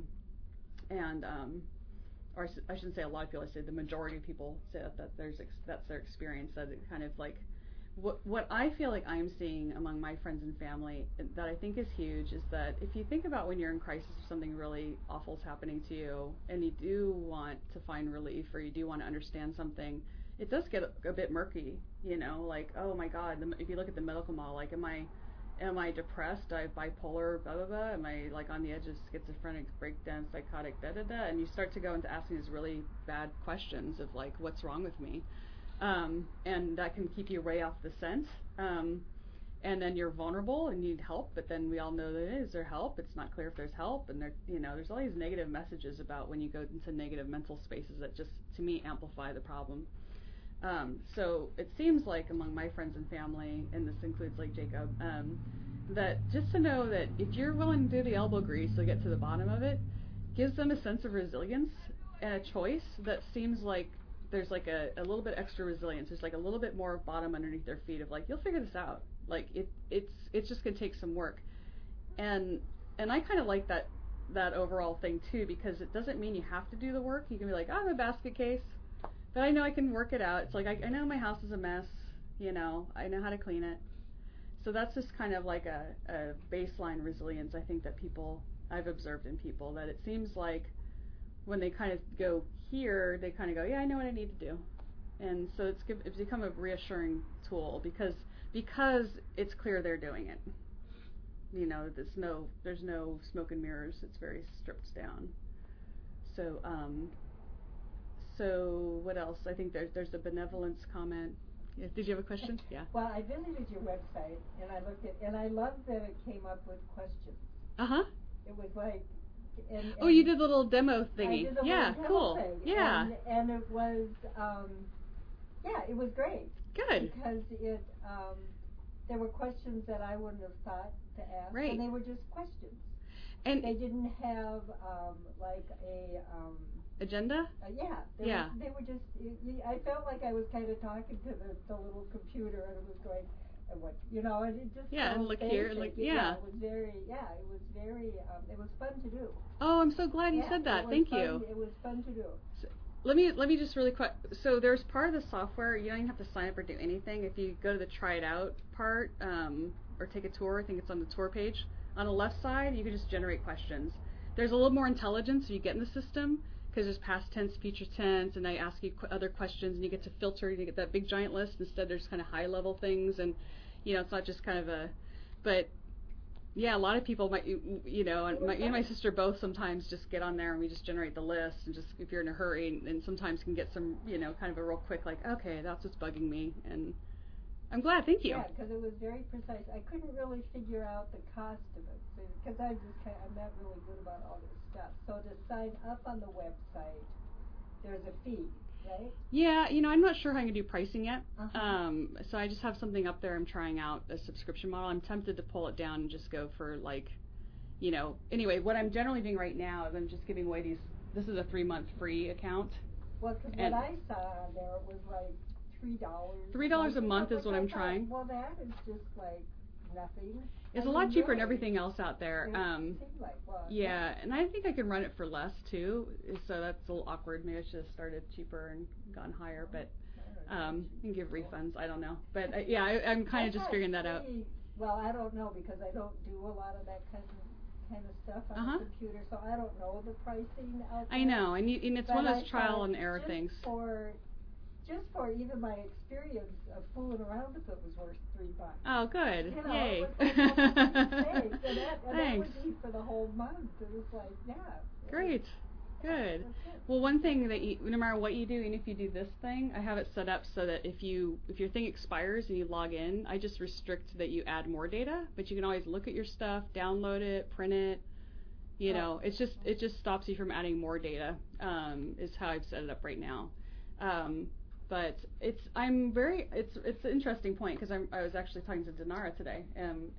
Or I shouldn't say a lot of people, I say the majority of people say that that's their experience, that it kind of what I feel like I'm seeing among my friends and family that I think is huge is that if you think about when you're in crisis or something really awful is happening to you, and you do want to find relief, or you do want to understand something, it does get a bit murky, oh my God, if you look at the medical model, am I depressed? Do I have bipolar, blah, blah, blah? Am I on the edge of schizophrenic breakdown, psychotic, da, da, da? And you start to go into asking these really bad questions of what's wrong with me? And that can keep you way off the scent. And then you're vulnerable and need help, but then we all know that is there help? It's not clear if there's help, and there's all these negative messages about when you go into negative mental spaces that just, to me, amplify the problem. So it seems like among my friends and family, and this includes Jacob, that just to know that if you're willing to do the elbow grease to get to the bottom of it, gives them a sense of resilience and a choice that seems like there's a little bit extra resilience. There's a little bit more bottom underneath their feet of you'll figure this out. It's just gonna take some work, and I kind of like that overall thing too, because it doesn't mean you have to do the work. You can be I have a basket case, but I know I can work it out. It's I know my house is a mess. I know how to clean it. So that's just kind of like a baseline resilience, I think, that I've observed in people, that it seems like when they kind of go here, they kind of go, yeah, I know what I need to do. And so it's become a reassuring tool because it's clear they're doing it. There's no smoke and mirrors. It's very stripped down. So what else? I think there's a benevolence comment. Yeah, did you have a question? Yeah. Well, I visited your website and I looked at, and I loved that it came up with questions. Uh-huh. It was like, oh, you did the little demo thingy. I did the yeah, little demo cool. thing. Yeah. And it was, it was great. Good. Because there were questions that I wouldn't have thought to ask. Right. And they were just questions. And they didn't have like a agenda. They were just. I felt like I was kind of talking to the little computer, and it was going, and what and it just. Yeah, and look basic. here, like yeah. It was very. It was fun to do. Oh, I'm so glad you said that. Thank you. It was fun to do. So, let me just really quick. So there's part of the software you don't even have to sign up or do anything. If you go to the try it out part or take a tour, I think it's on the tour page. On the left side, you can just generate questions. There's a little more intelligence you get in the system because there's past tense, future tense, and I ask you other questions, and you get to filter. You get that big giant list. Instead, there's kind of high level things, and it's not just kind of but yeah, a lot of people might, and my sister both sometimes just get on there and we just generate the list, and just if you're in a hurry, and sometimes can get some, kind of a real quick like, okay, that's what's bugging me, and I'm glad. Thank you. Yeah, because it was very precise. I couldn't really figure out the cost of it because I'm not really good about all this stuff. So to sign up on the website, there's a fee, right? Yeah, I'm not sure how I'm gonna do pricing yet. Uh-huh. So I just have something up there. I'm trying out a subscription model. I'm tempted to pull it down and just go for Anyway, what I'm generally doing right now is I'm just giving away these. This is a 3-month free account. Well, because what I saw there was like $3. $3 a month is what I'm trying. Well, that is just like nothing. It's a lot cheaper than everything else out there. Yeah, and I think I can run it for less too. So that's a little awkward. Maybe I should have started cheaper and gone higher, but and give refunds. I don't know, but I'm kind of just figuring that out. Well, I don't know because I don't do a lot of that kind of stuff on the computer, so I don't know the pricing out there. I know, and it's one of those trial and error things. Just for even my experience of fooling around with it was worth $3. Oh, good. Yay. It was like and that Thanks. would be for the whole month. It was like, Great. Good. Well, one thing that no matter what you do, even if you do this thing, I have it set up so that if your thing expires and you log in, I just restrict that you add more data, but you can always look at your stuff, download it, print it. It just stops you from adding more data. Is how I've set it up right now. But it's an interesting point because I was actually talking to Dinara today, and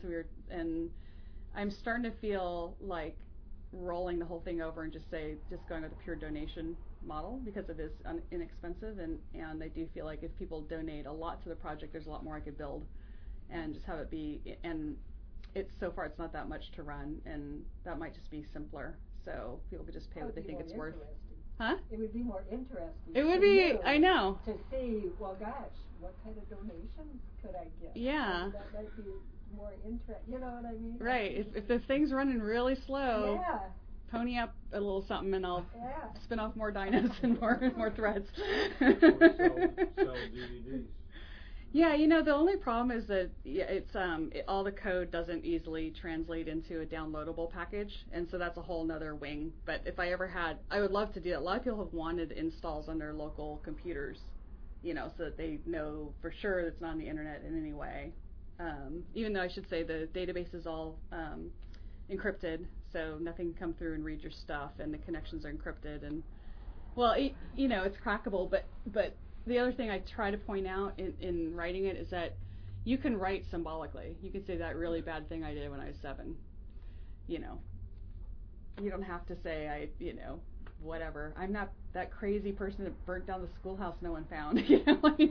I'm starting to feel like rolling the whole thing over and just going with a pure donation model because it is inexpensive, and I do feel like if people donate a lot to the project, there's a lot more I could build, and just have it be, and so far it's not that much to run, and that might just be simpler, so people could just pay what they think it's worth. Huh? It would be more interesting. It would be, I know. To see, well, gosh, what kind of donations could I get? Yeah. That might be more interesting. You know what I mean? Right. If the thing's running really slow, yeah. Pony up a little something, and I'll spin off more dinos and more threads. Sell DVDs. Yeah, the only problem is that it's all the code doesn't easily translate into a downloadable package, and so that's a whole nother wing. But if I ever had, I would love to do it. A lot of people have wanted installs on their local computers, so that they know for sure it's not on the internet in any way. Even though I should say the database is all encrypted, so nothing can come through and read your stuff, and the connections are encrypted, and it's crackable, but the other thing I try to point out in writing it is that you can write symbolically. You can say that really bad thing I did when I was 7. You don't have to say whatever. I'm not that crazy person that burnt down the schoolhouse no one found. You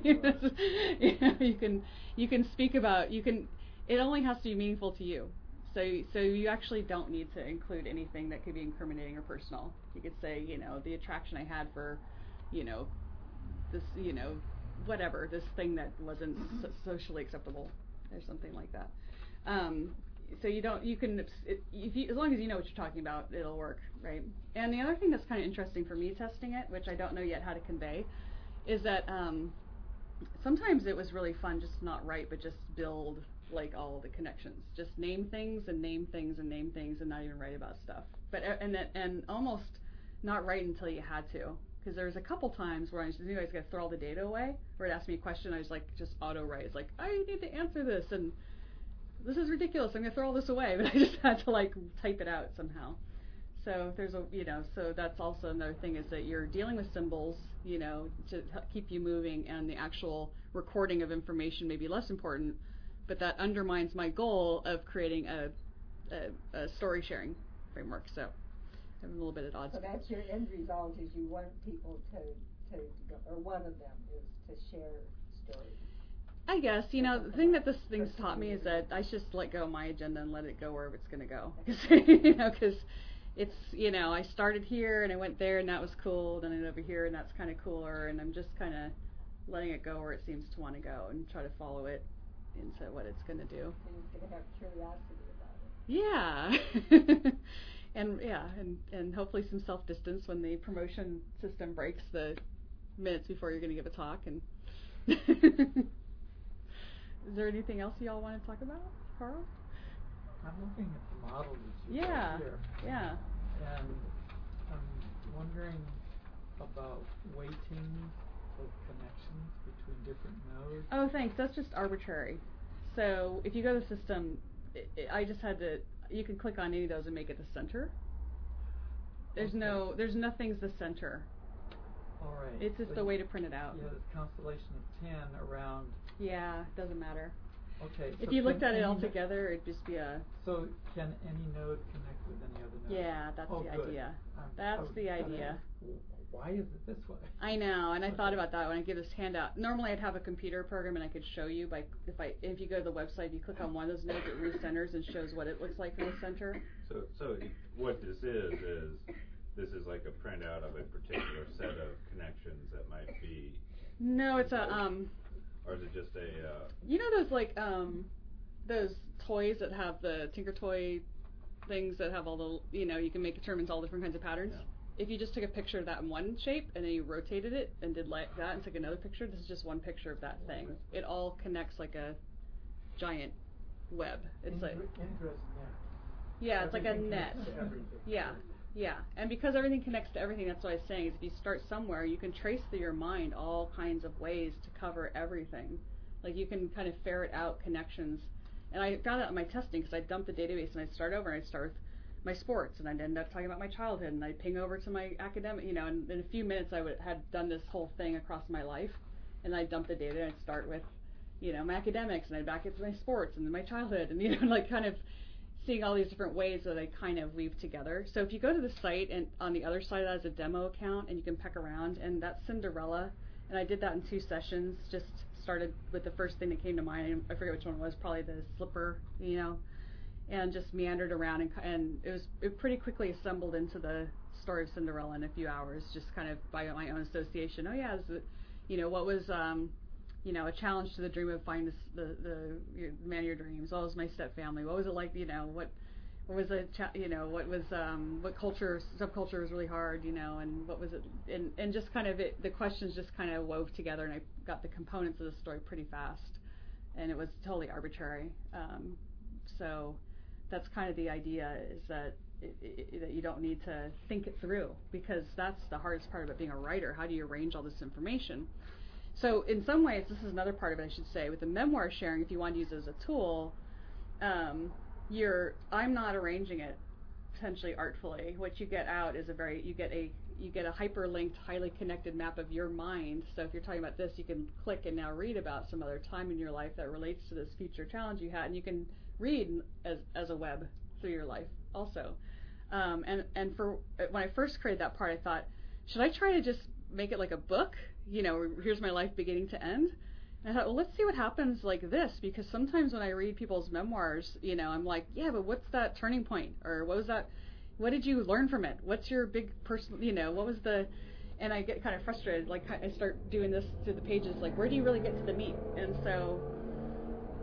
can speak about it only has to be meaningful to you. So you actually don't need to include anything that could be incriminating or personal. You could say, the attraction I had for, this, whatever, this thing that wasn't socially acceptable. or something like that. So you can, as long as you know what you're talking about, it'll work, right? And the other thing that's kind of interesting for me testing it, which I don't know yet how to convey, is that sometimes it was really fun just to not write, but just build like all the connections, just name things and name things and name things, and not even write about stuff. But and almost not write until you had to, because there was a couple times where I just knew I was gonna throw all the data away, or it asked me a question, I was like just auto write. It's like, I need to answer this, and this is ridiculous, I'm gonna throw all this away, but I just had to like type it out somehow. So there's so that's also another thing, is that you're dealing with symbols, to keep you moving, and the actual recording of information may be less important, but that undermines my goal of creating a story sharing framework. So I'm a little bit at odds. So that's your end result, is you want people to go, or one of them is to share stories. I guess, the thing that this thing's taught me is that I should just let go of my agenda and let it go wherever it's going to go. Because it's, I started here and I went there and that was cool, then I went over here and that's kind of cooler, and I'm just kind of letting it go where it seems to want to go and try to follow it into what it's going to do. And it's going to have curiosity about it. Yeah. and hopefully some self-distance when the promotion system breaks the minutes before you're going to give a talk. And is there anything else y'all want to talk about, Carl? I'm looking at the model that you yeah. have here. Yeah. And I'm wondering about weighting of connections between different nodes. Oh, thanks. That's just arbitrary. So if you go to the system, I just had to. You can click on any of those and make it the center. There's nothing's the center. All right. It's just a way to print it out. Yeah, this constellation of 10 around. Yeah, doesn't matter. Okay. If you looked at it all together, it'd just be a. So can any node connect with any other node? Yeah, that's the good. idea. That's the idea. Why is it this way? I know, and I thought about that when I give this handout. Normally, I'd have a computer program and I could show you if you go to the website, if you click on one of those nodes, it recenters and shows what it looks like from the center. So what this is like a printout of a particular set of connections that might be. No, it's a Or is it just a? Those toys that have the Tinker Toy things that have all the you can make determines all different kinds of patterns. Yeah. If you just took a picture of that in one shape and then you rotated it and did like that and took another picture, this is just one picture of that thing. It all connects like a giant web. It's like interesting. Yeah, it's like a net. Yeah. And because everything connects to everything, that's what I was saying, is if you start somewhere, you can trace through your mind all kinds of ways to cover everything. Like you can kind of ferret out connections. And I found that in my testing, because I dumped the database and I'd start over and I'd start with my sports, and I'd end up talking about my childhood, and I'd ping over to my academic, and in a few minutes I had done this whole thing across my life, and I'd dump the data and I'd start with, my academics, and I'd back it to my sports and then my childhood, and like kind of seeing all these different ways that I kind of weave together. So if you go to the site, and on the other side that is a demo account, and you can peck around, and that's Cinderella, and I did that in 2 sessions, just started with the first thing that came to mind. I forget which one it was, probably the slipper, and just meandered around, and it pretty quickly assembled into the story of Cinderella in a few hours, just kind of by my own association. Oh yeah, what was a challenge to the dream of finding the man of your dreams? What was my step family? What was it like? What was what culture, subculture was really hard, and what was it? And just kind of the questions just kind of wove together, and I got the components of the story pretty fast, and it was totally arbitrary. So that's kind of the idea, is that that you don't need to think it through, because that's the hardest part about being a writer. How do you arrange all this information? So in some ways, this is another part of it, I should say, with the memoir sharing, if you want to use it as a tool, I'm not arranging it potentially artfully. What you get out is you get a hyperlinked, highly connected map of your mind. So if you're talking about this, you can click and now read about some other time in your life that relates to this future challenge you had, and you can read as a web through your life also. And for when I first created that part, I thought, should I try to just make it like a book? Here's my life beginning to end. And I thought, well, let's see what happens like this, because sometimes when I read people's memoirs, I'm like, yeah, but what's that turning point? Or what was that? What did you learn from it? What's your big personal, what was the, and I get kind of frustrated. Like I start doing this through the pages, like where do you really get to the meat? And so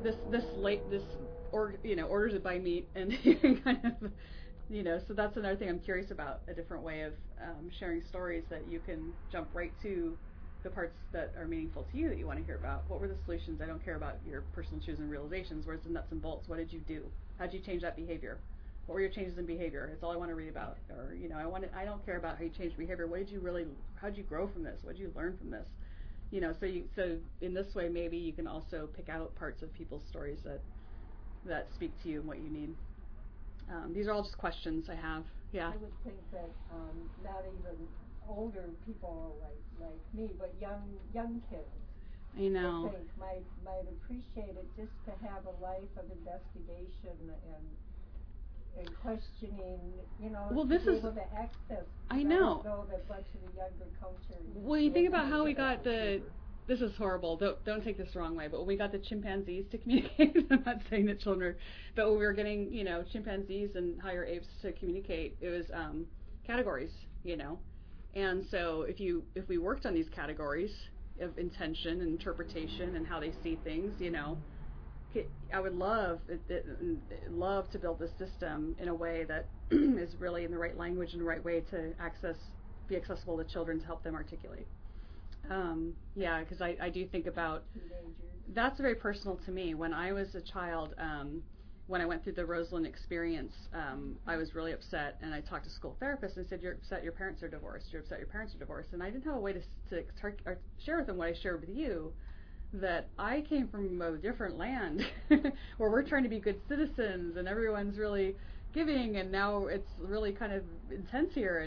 orders it by meat, and kind of, so that's another thing I'm curious about, a different way of sharing stories that you can jump right to the parts that are meaningful to you that you want to hear about. What were the solutions? I don't care about your personal truths and realizations. Where's the nuts and bolts? What did you do? How did you change that behavior? What were your changes in behavior? That's all I want to read about. Or, I don't care about how you changed behavior. How did you grow from this? What did you learn from this? So in this way, maybe you can also pick out parts of people's stories that speak to you and what you need. These are all just questions I have. Yeah. I would think that not even older people like me, but young kids. I know. I think might appreciate it, just to have a life of investigation and questioning, Well, to this be is, able to access. I know. I don't know that much of the younger culture. Well, you think about how we got this is horrible, don't take this the wrong way, but when we got the chimpanzees to communicate, I'm not saying that children are, but when we were getting, chimpanzees and higher apes to communicate, it was categories, and so if we worked on these categories of intention and interpretation and how they see things, I would love to build this system in a way that is really in the right language and the right way to be accessible to children, to help them articulate. Because I do think about, that's very personal to me. When I was a child, when I went through the Rosalind experience, I was really upset, and I talked to school therapists and said, "You're upset your parents are divorced. You're upset your parents are divorced." And I didn't have a way to share with them what I shared with you, that I came from a different land where we're trying to be good citizens and everyone's really giving, and now it's really kind of intense here,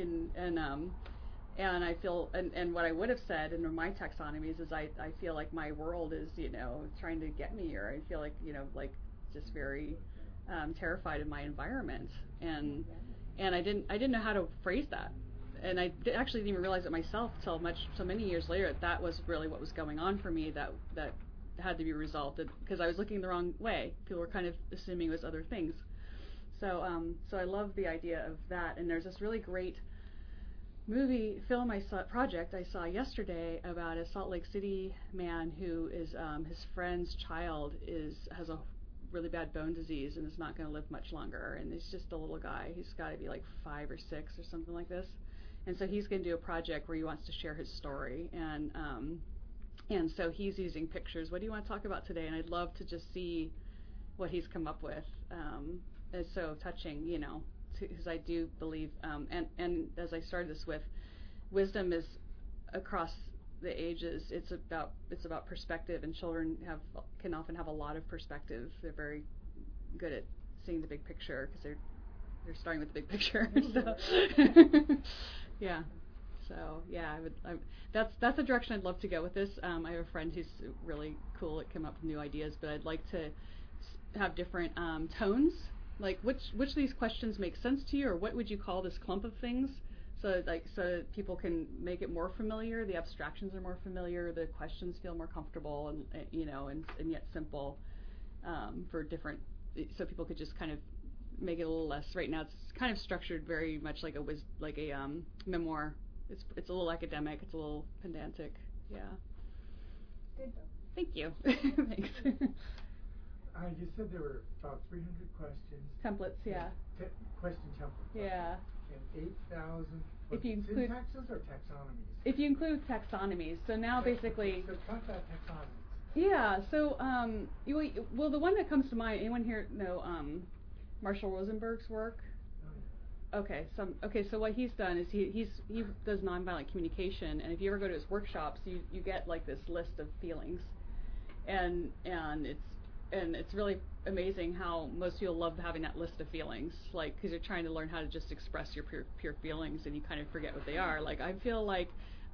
and I feel, and what I would have said in my taxonomies is I feel like my world is, trying to get me here. I feel like, just very terrified of my environment, and I didn't know how to phrase that, and I actually didn't even realize it myself till so many years later that was really what was going on for me, that had to be resolved, because I was looking the wrong way. People were kind of assuming it was other things. So I love the idea of that, and there's this really great film project I saw yesterday about a Salt Lake City man who is his friend's child has a really bad bone disease and is not going to live much longer, and he's just a little guy. He's got to be like 5 or 6 or something like this, and so he's going to do a project where he wants to share his story, and so he's using pictures. What do you want to talk about today? And I'd love to just see what he's come up with. It's so touching, because I do believe, and as I started this with, wisdom is across the ages. It's about perspective, and children can often have a lot of perspective. They're very good at seeing the big picture because they're starting with the big picture. So yeah. So yeah, that's the direction I'd love to go with this. I have a friend who's really cool at coming up with new ideas, but I'd like to have different tones. Like which of these questions make sense to you, or what would you call this clump of things? So people can make it more familiar. The abstractions are more familiar. The questions feel more comfortable, and yet simple for different. So people could just kind of make it a little less. Right now, it's kind of structured very much like a memoir. It's a little academic. It's a little pedantic. Yeah. Good. Thank you. Thanks. You said there were about 300 questions. Templates, yeah. Question templates. Yeah. And 8,000. If you include syntaxes or taxonomies? If you include taxonomies, so now basically. So talk about taxonomies. Yeah. So well, the one that comes to mind. Anyone here know Marshall Rosenberg's work? Oh, yeah. Okay. So what he's done is he does nonviolent communication, and if you ever go to his workshops, you get like this list of feelings, and it's really amazing how most people love having that list of feelings, like because you're trying to learn how to just express your pure feelings, and you kind of forget what they are. Like I feel like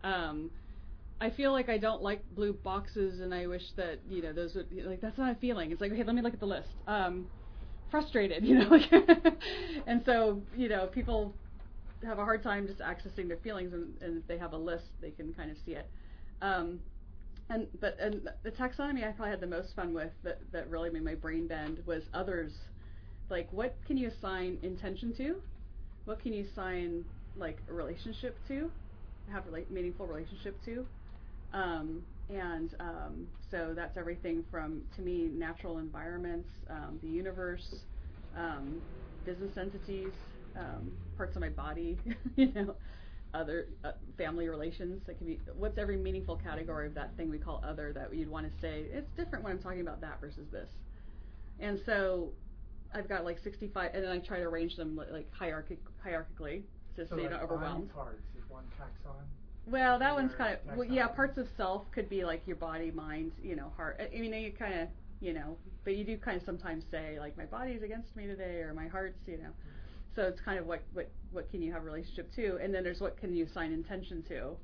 I don't like blue boxes, and I wish that those would that's not a feeling. It's like, okay, let me look at the list. Frustrated, and so people have a hard time just accessing their feelings, and if they have a list, they can kind of see it. And the taxonomy I probably had the most fun with, that really made my brain bend, was others. Like, what can you assign intention to? What can you assign like a relationship to? Have meaningful relationship to? And so that's everything from, to me, natural environments, the universe, business entities, parts of my body, other family relations. That can be, what's every meaningful category of that thing we call other that you'd want to say, it's different when I'm talking about that versus this. And so I've got like 65, and then I try to arrange them like hierarchically, just so you're not overwhelmed. Body parts is one taxon. Well, that one's kind of, well, yeah, parts of self could be like your body, mind, heart. I mean, you kind of, but you do kind of sometimes say, like, my body's against me today, or my heart's, So it's kind of what can you have a relationship to, and then there's what can you assign intention to.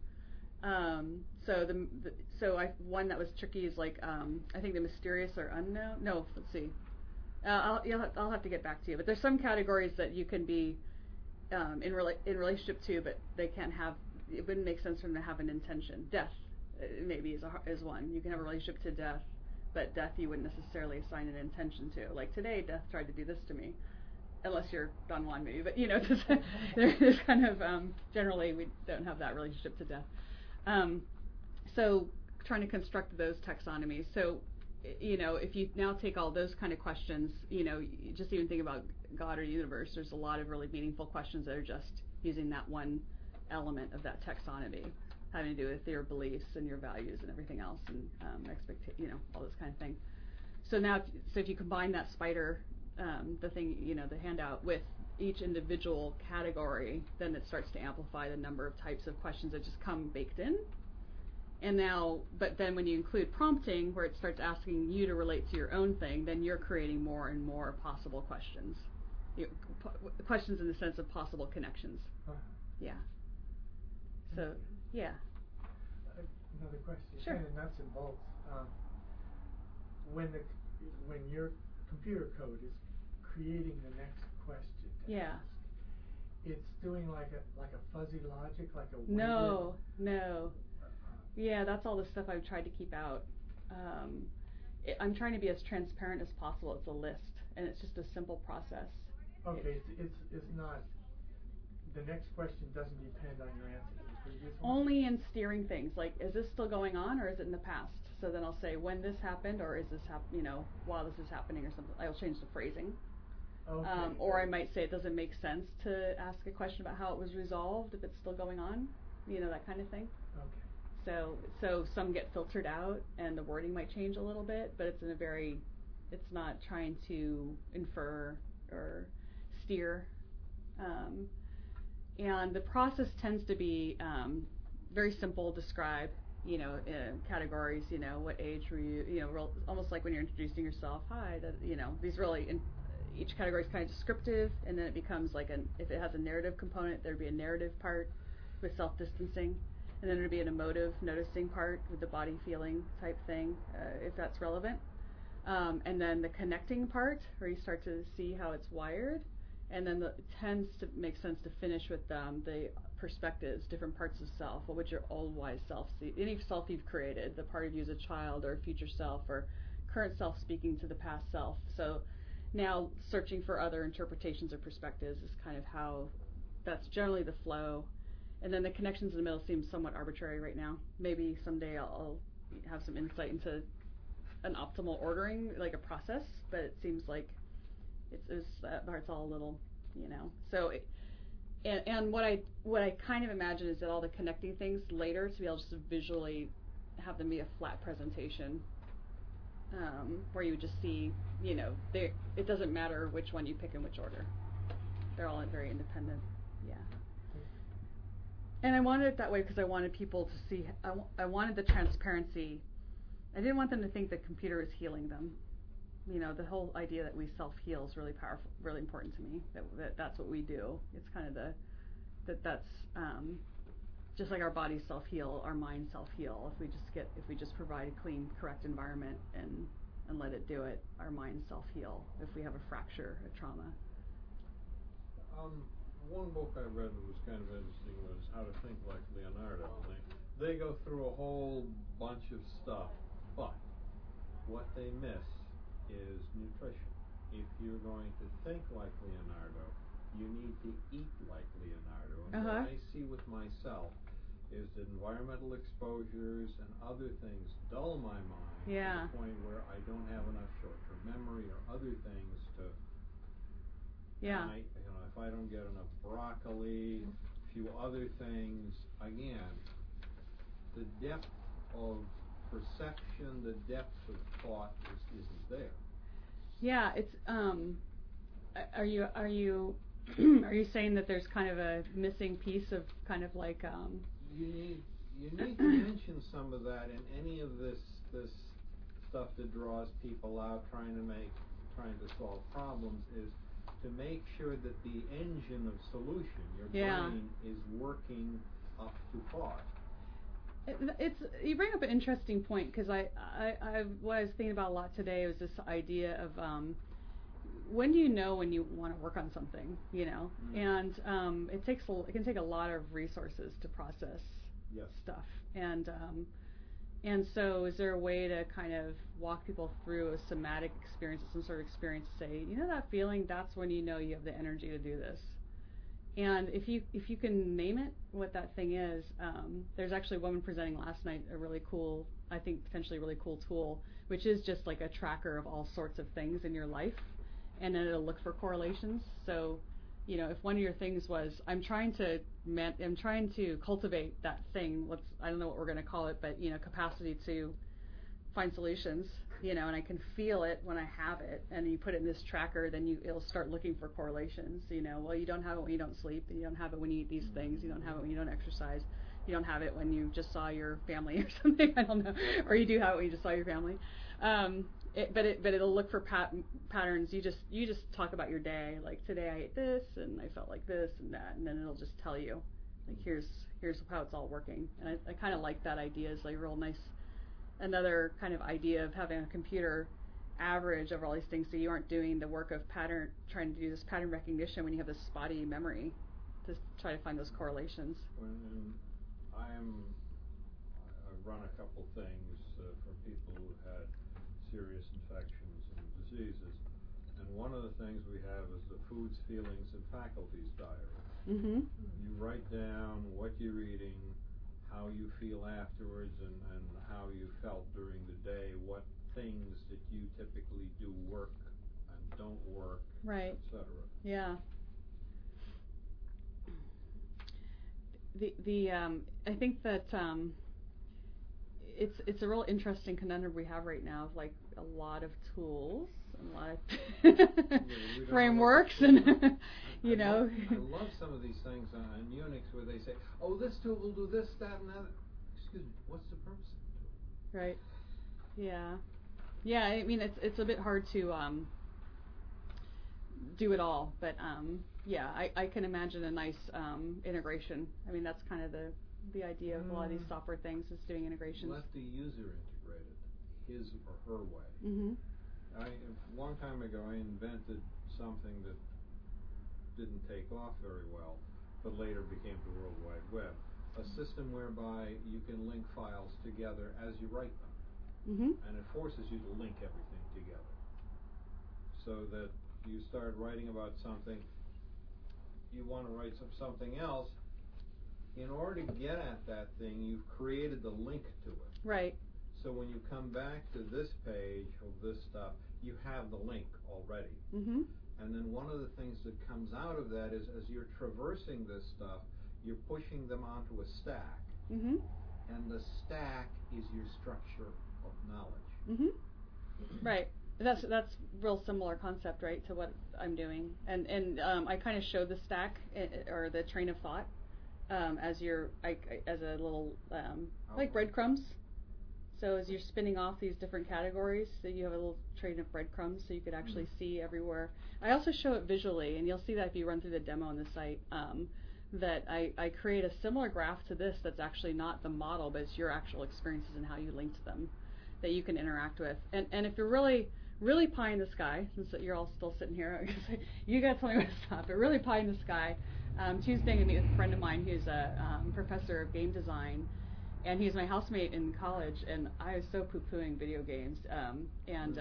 So one that was tricky is like, I think the mysterious or unknown. No, let's see. I'll have to get back to you. But there's some categories that you can be in relationship to, but they can't have. It wouldn't make sense for them to have an intention. Death, maybe is one. You can have a relationship to death, but death you wouldn't necessarily assign an intention to. Like today, death tried to do this to me, unless you're Don Juan, maybe. But there's kind of generally we don't have that relationship to death. So trying to construct those taxonomies. So if you now take all those kind of questions, just even think about God or universe. There's a lot of really meaningful questions that are just using that one element of that taxonomy, having to do with your beliefs and your values and everything else, and all this kind of thing. So now, if you combine that spider, the thing, the handout, with each individual category, then it starts to amplify the number of types of questions that just come baked in. And now, but then when you include prompting, where it starts asking you to relate to your own thing, then you're creating more and more possible questions. Questions in the sense of possible connections. Yeah. So, yeah. Another question. Sure. Kind of nuts and bolts. When your computer code is creating the next question to ask, it's doing like a fuzzy logic, like a No. Yeah, that's all the stuff I've tried to keep out. I'm trying to be as transparent as possible. It's a list, and it's just a simple process. Okay, it's not. The next question doesn't depend on your answer to the previous one? Only in steering things, like, is this still going on, or is it in the past? So then I'll say, when this happened, or is this while this is happening, or something. I'll change the phrasing. Okay. Or I might say it doesn't make sense to ask a question about how it was resolved if it's still going on, that kind of thing. Okay. So some get filtered out, and the wording might change a little bit, but it's not trying to infer or steer. And the process tends to be very simple. Describe, categories. What age were you? Almost like when you're introducing yourself. Hi. These really. Each category is kind of descriptive, and then it becomes like if it has a narrative component, there'd be a narrative part with self-distancing, and then there'd be an emotive, noticing part with the body feeling type thing, if that's relevant. And then the connecting part, where you start to see how it's wired. And then it tends to make sense to finish with the perspectives, different parts of self. What would your old wise self see? Any self you've created, the part of you as a child or a future self, or current self speaking to the past self. So now searching for other interpretations or perspectives is kind of how that's generally the flow. And then the connections in the middle seem somewhat arbitrary right now. Maybe someday I'll have some insight into an optimal ordering, like a process, but it seems like it's all a little, So, and what I kind of imagine is that all the connecting things later to be able to just visually have them be a flat presentation, where you would just see, it doesn't matter which one you pick in which order. They're all very independent. Yeah. And I wanted it that way because I wanted people to see. I wanted the transparency. I didn't want them to think the computer is healing them. The whole idea that we self-heal is really powerful, really important to me. That's what we do. It's kind of that's just like our bodies self-heal, our minds self-heal. If we just provide a clean, correct environment and let it do it, our minds self-heal. If we have a fracture, a trauma. One book I read that was kind of interesting was How to Think Like Leonardo. They go through a whole bunch of stuff, but what they miss is nutrition. If you're going to think like Leonardo, you need to eat like Leonardo. And what I see with myself is that environmental exposures and other things dull my mind to the point where I don't have enough short-term memory or other things to. Yeah. And if I don't get enough broccoli, a few other things, again, the depth of perception, the depth of thought isn't there. Yeah, it's are you are you saying that there's kind of a missing piece of kind of like You need to mention some of that in any of this stuff that draws people out trying to solve problems, is to make sure that the engine of solution, your brain, is working up to par. You bring up an interesting point, because I what I was thinking about a lot today was this idea of when do you know when you want to work on something, and it can take a lot of resources to process stuff, and so is there a way to kind of walk people through a somatic experience, some sort of experience, to say, that feeling, that's when you know you have the energy to do this. And if you can name it, what that thing is, there's actually a woman presenting last night, a really cool, I think potentially really cool tool, which is just like a tracker of all sorts of things in your life, and then it'll look for correlations. So, if one of your things was, I'm trying to cultivate that thing. I don't know what we're going to call it, but capacity to find solutions. And I can feel it when I have it, and you put it in this tracker, then it'll start looking for correlations. Well, you don't have it when you don't sleep, and you don't have it when you eat these things, you don't have it when you don't exercise, you don't have it when you just saw your family or something, I don't know, or you do have it when you just saw your family. But it'll look for patterns. You just talk about your day, like today I ate this, and I felt like this and that, and then it'll just tell you, like here's how it's all working. And I kind of like that idea. It's like real nice. Another kind of idea of having a computer average of all these things, so you aren't doing the work of trying to do this pattern recognition when you have this spotty memory to try to find those correlations. I run a couple things for people who had serious infections and diseases, and one of the things we have is the foods, feelings, and faculties diary. Mm-hmm. You write down what you're eating, how you feel afterwards, and how you felt during the day, what things that you typically do work and don't work, right, etc. Yeah. I think that it's a real interesting conundrum we have right now of like a lot of tools and a lot of frameworks and I love some of these things on Unix where they say, oh, this tool will do this, that, and that. Excuse me, what's the purpose of the tool? Right. Yeah. I mean, it's a bit hard to do it all, but I can imagine a nice integration. I mean, that's kind of the idea of a lot of these software things, is doing integrations. Let the user integrate it his or her way. Mm-hmm. A long time ago, I invented something that didn't take off very well, but later became the World Wide Web. A system whereby you can link files together as you write them. Mm-hmm. And it forces you to link everything together. So that you start writing about something, you want to write something else. In order to get at that thing, you've created the link to it. Right. So when you come back to this page of this stuff, you have the link already. Mm-hmm. And then one of the things that comes out of that is, as you're traversing this stuff, you're pushing them onto a stack. Mm-hmm. And the stack is your structure of knowledge. Mm-hmm. Right. That's real similar concept, right, to what I'm doing. And I kind of show the stack or the train of thought as as a little like breadcrumbs. So as you're spinning off these different categories, so you have a little train of breadcrumbs, so you could actually see everywhere. I also show it visually, and you'll see that if you run through the demo on the site, that I create a similar graph to this that's actually not the model, but it's your actual experiences and how you linked them that you can interact with. And if you're really pie in the sky, since you're all still sitting here, you got to tell me what's up, but really pie in the sky, Tuesday I meet with a friend of mine who's a professor of game design, and he's my housemate in college, and I was so poo-pooing video games, and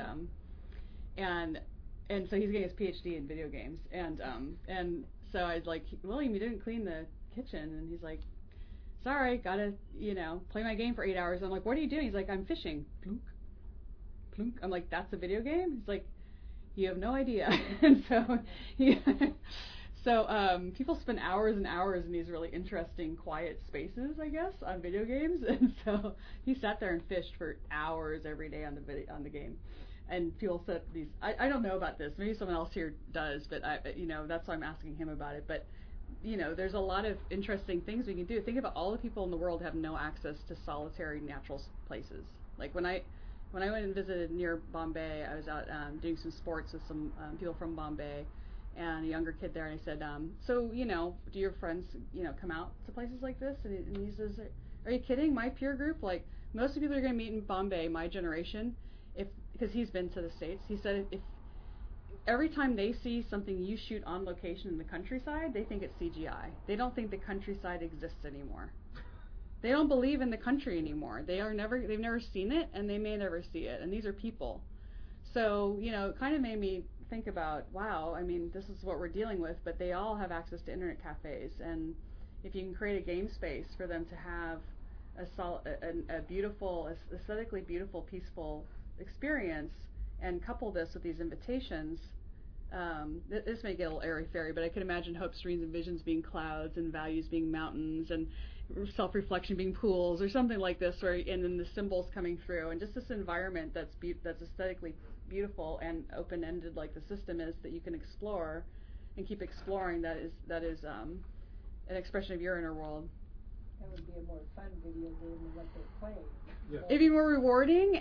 so he's getting his PhD in video games, and so I was like, William, you didn't clean the kitchen, and he's like, sorry, gotta, play my game for 8 hours. I'm like, what are you doing? He's like, I'm fishing. Plunk, plunk. I'm like, that's a video game? He's like, you have no idea. And so people spend hours and hours in these really interesting, quiet spaces, I guess, on video games. And so he sat there and fished for hours every day on the game. And people set these. I don't know about this. Maybe someone else here does, but that's why I'm asking him about it. But there's a lot of interesting things we can do. Think about all the people in the world who have no access to solitary natural places. Like when I went and visited near Bombay, I was out doing some sports with some people from Bombay and a younger kid there, and I said, so, do your friends, come out to places like this? And he says, are you kidding? My peer group, like, most of the people you're going to meet in Bombay, my generation, because he's been to the States, he said if every time they see something you shoot on location in the countryside, they think it's CGI. They don't think the countryside exists anymore. They don't believe in the country anymore. They've never seen it, and they may never see it. And these are people. So, it kind of made me think about, wow, I mean, this is what we're dealing with, but they all have access to internet cafes. And if you can create a game space for them to have a beautiful, aesthetically beautiful, peaceful experience, and couple this with these invitations, this may get a little airy-fairy, but I could imagine hopes, dreams, and visions being clouds, and values being mountains, and self-reflection being pools, or something like this, and then the symbols coming through, and just this environment that's aesthetically beautiful and open-ended, like the system is, that you can explore and keep exploring. That is an expression of your inner world. That would be a more fun video game than what they're playing. Yeah. It'd be more rewarding,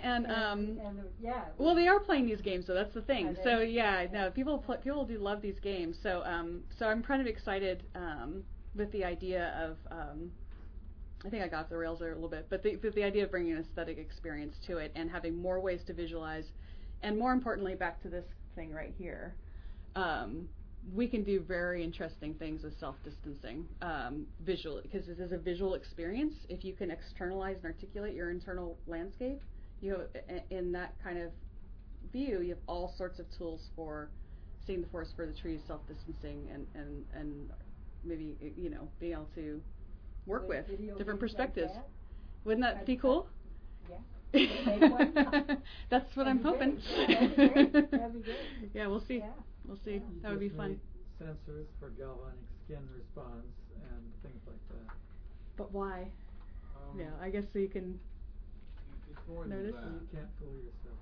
well, they are playing these games, so that's the thing. So people do love these games. So I'm kind of excited with the idea of. I think I got off the rails there a little bit, but the idea of bringing an aesthetic experience to it and having more ways to visualize, and more importantly, back to this thing right here. We can do very interesting things with self-distancing visually, because this is a visual experience. If you can externalize and articulate your internal landscape, in that kind of view, you have all sorts of tools for seeing the forest for the trees, self-distancing, and maybe being able to work with different perspectives. Like that? Wouldn't that be cool? Yeah. That's what I'm hoping. That'd be great. Yeah, we'll see. Yeah. We'll see. That would be fun. Sensors for galvanic skin response and things like that. But why? I guess so you can It's more notice. than that. You can't fool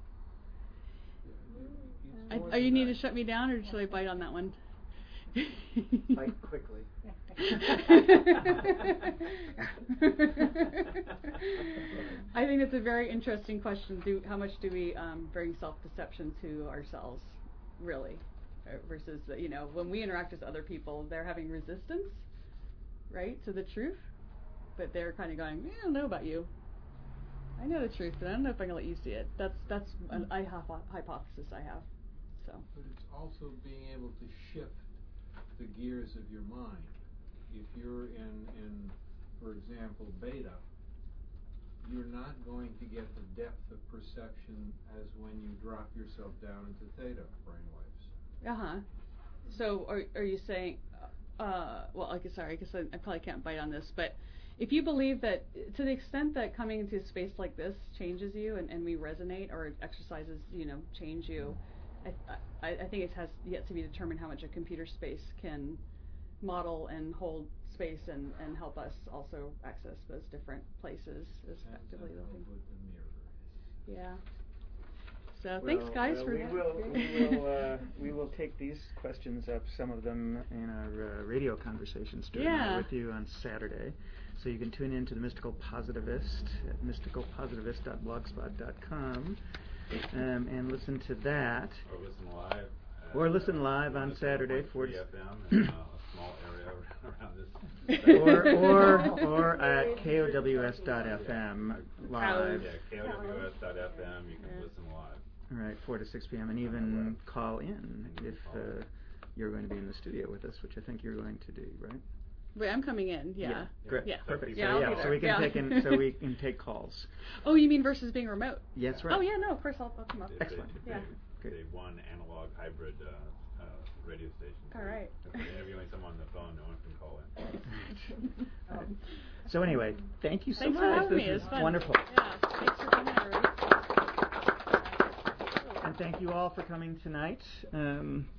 yourself. You need to shut me down, or should I bite on that one? Bite quickly. I think it's a very interesting question. How much do we bring self-deception to ourselves, really? Versus, when we interact with other people, they're having resistance, right, to the truth, but they're kind of going, I don't know about you. I know the truth, but I don't know if I can let you see it. That's an hypothesis I have. So. But it's also being able to shift the gears of your mind. If you're in, for example, beta, you're not going to get the depth of perception as when you drop yourself down into theta brainwaves. So are you saying, well, I guess I probably can't bite on this, but if you believe that, to the extent that coming into a space like this changes you and we resonate, or exercises, change you, I think it has yet to be determined how much a computer space can model and hold space and help us also access those different places as effectively. Yeah. So thanks, guys, for we will take these questions up, some of them in our radio conversations with you on Saturday. So you can tune in to the Mystical Positivist at mysticalpositivist.blogspot.com and listen to that. Or listen live on Saturday for a small area around this. or at KOWS.FM live. Yeah, KOWS.FM. You can listen live. All right, 4 to 6 p.m. and even call in if you're going to be in the studio with us, which I think you're going to do, right? Wait, I'm coming in. Yeah. Great. Yeah. Perfect. Yeah, so we can take calls. Oh, you mean versus being remote? Yeah, that's right. Oh yeah, no, of course I'll come up. Excellent. They one analog hybrid radio station. All right. If they're interviewing someone on the phone, no one can call in. So anyway, thank you so Thanks much. for having This me. is It's fun. wonderful. Yeah, thanks for coming, everybody. And thank you all for coming tonight.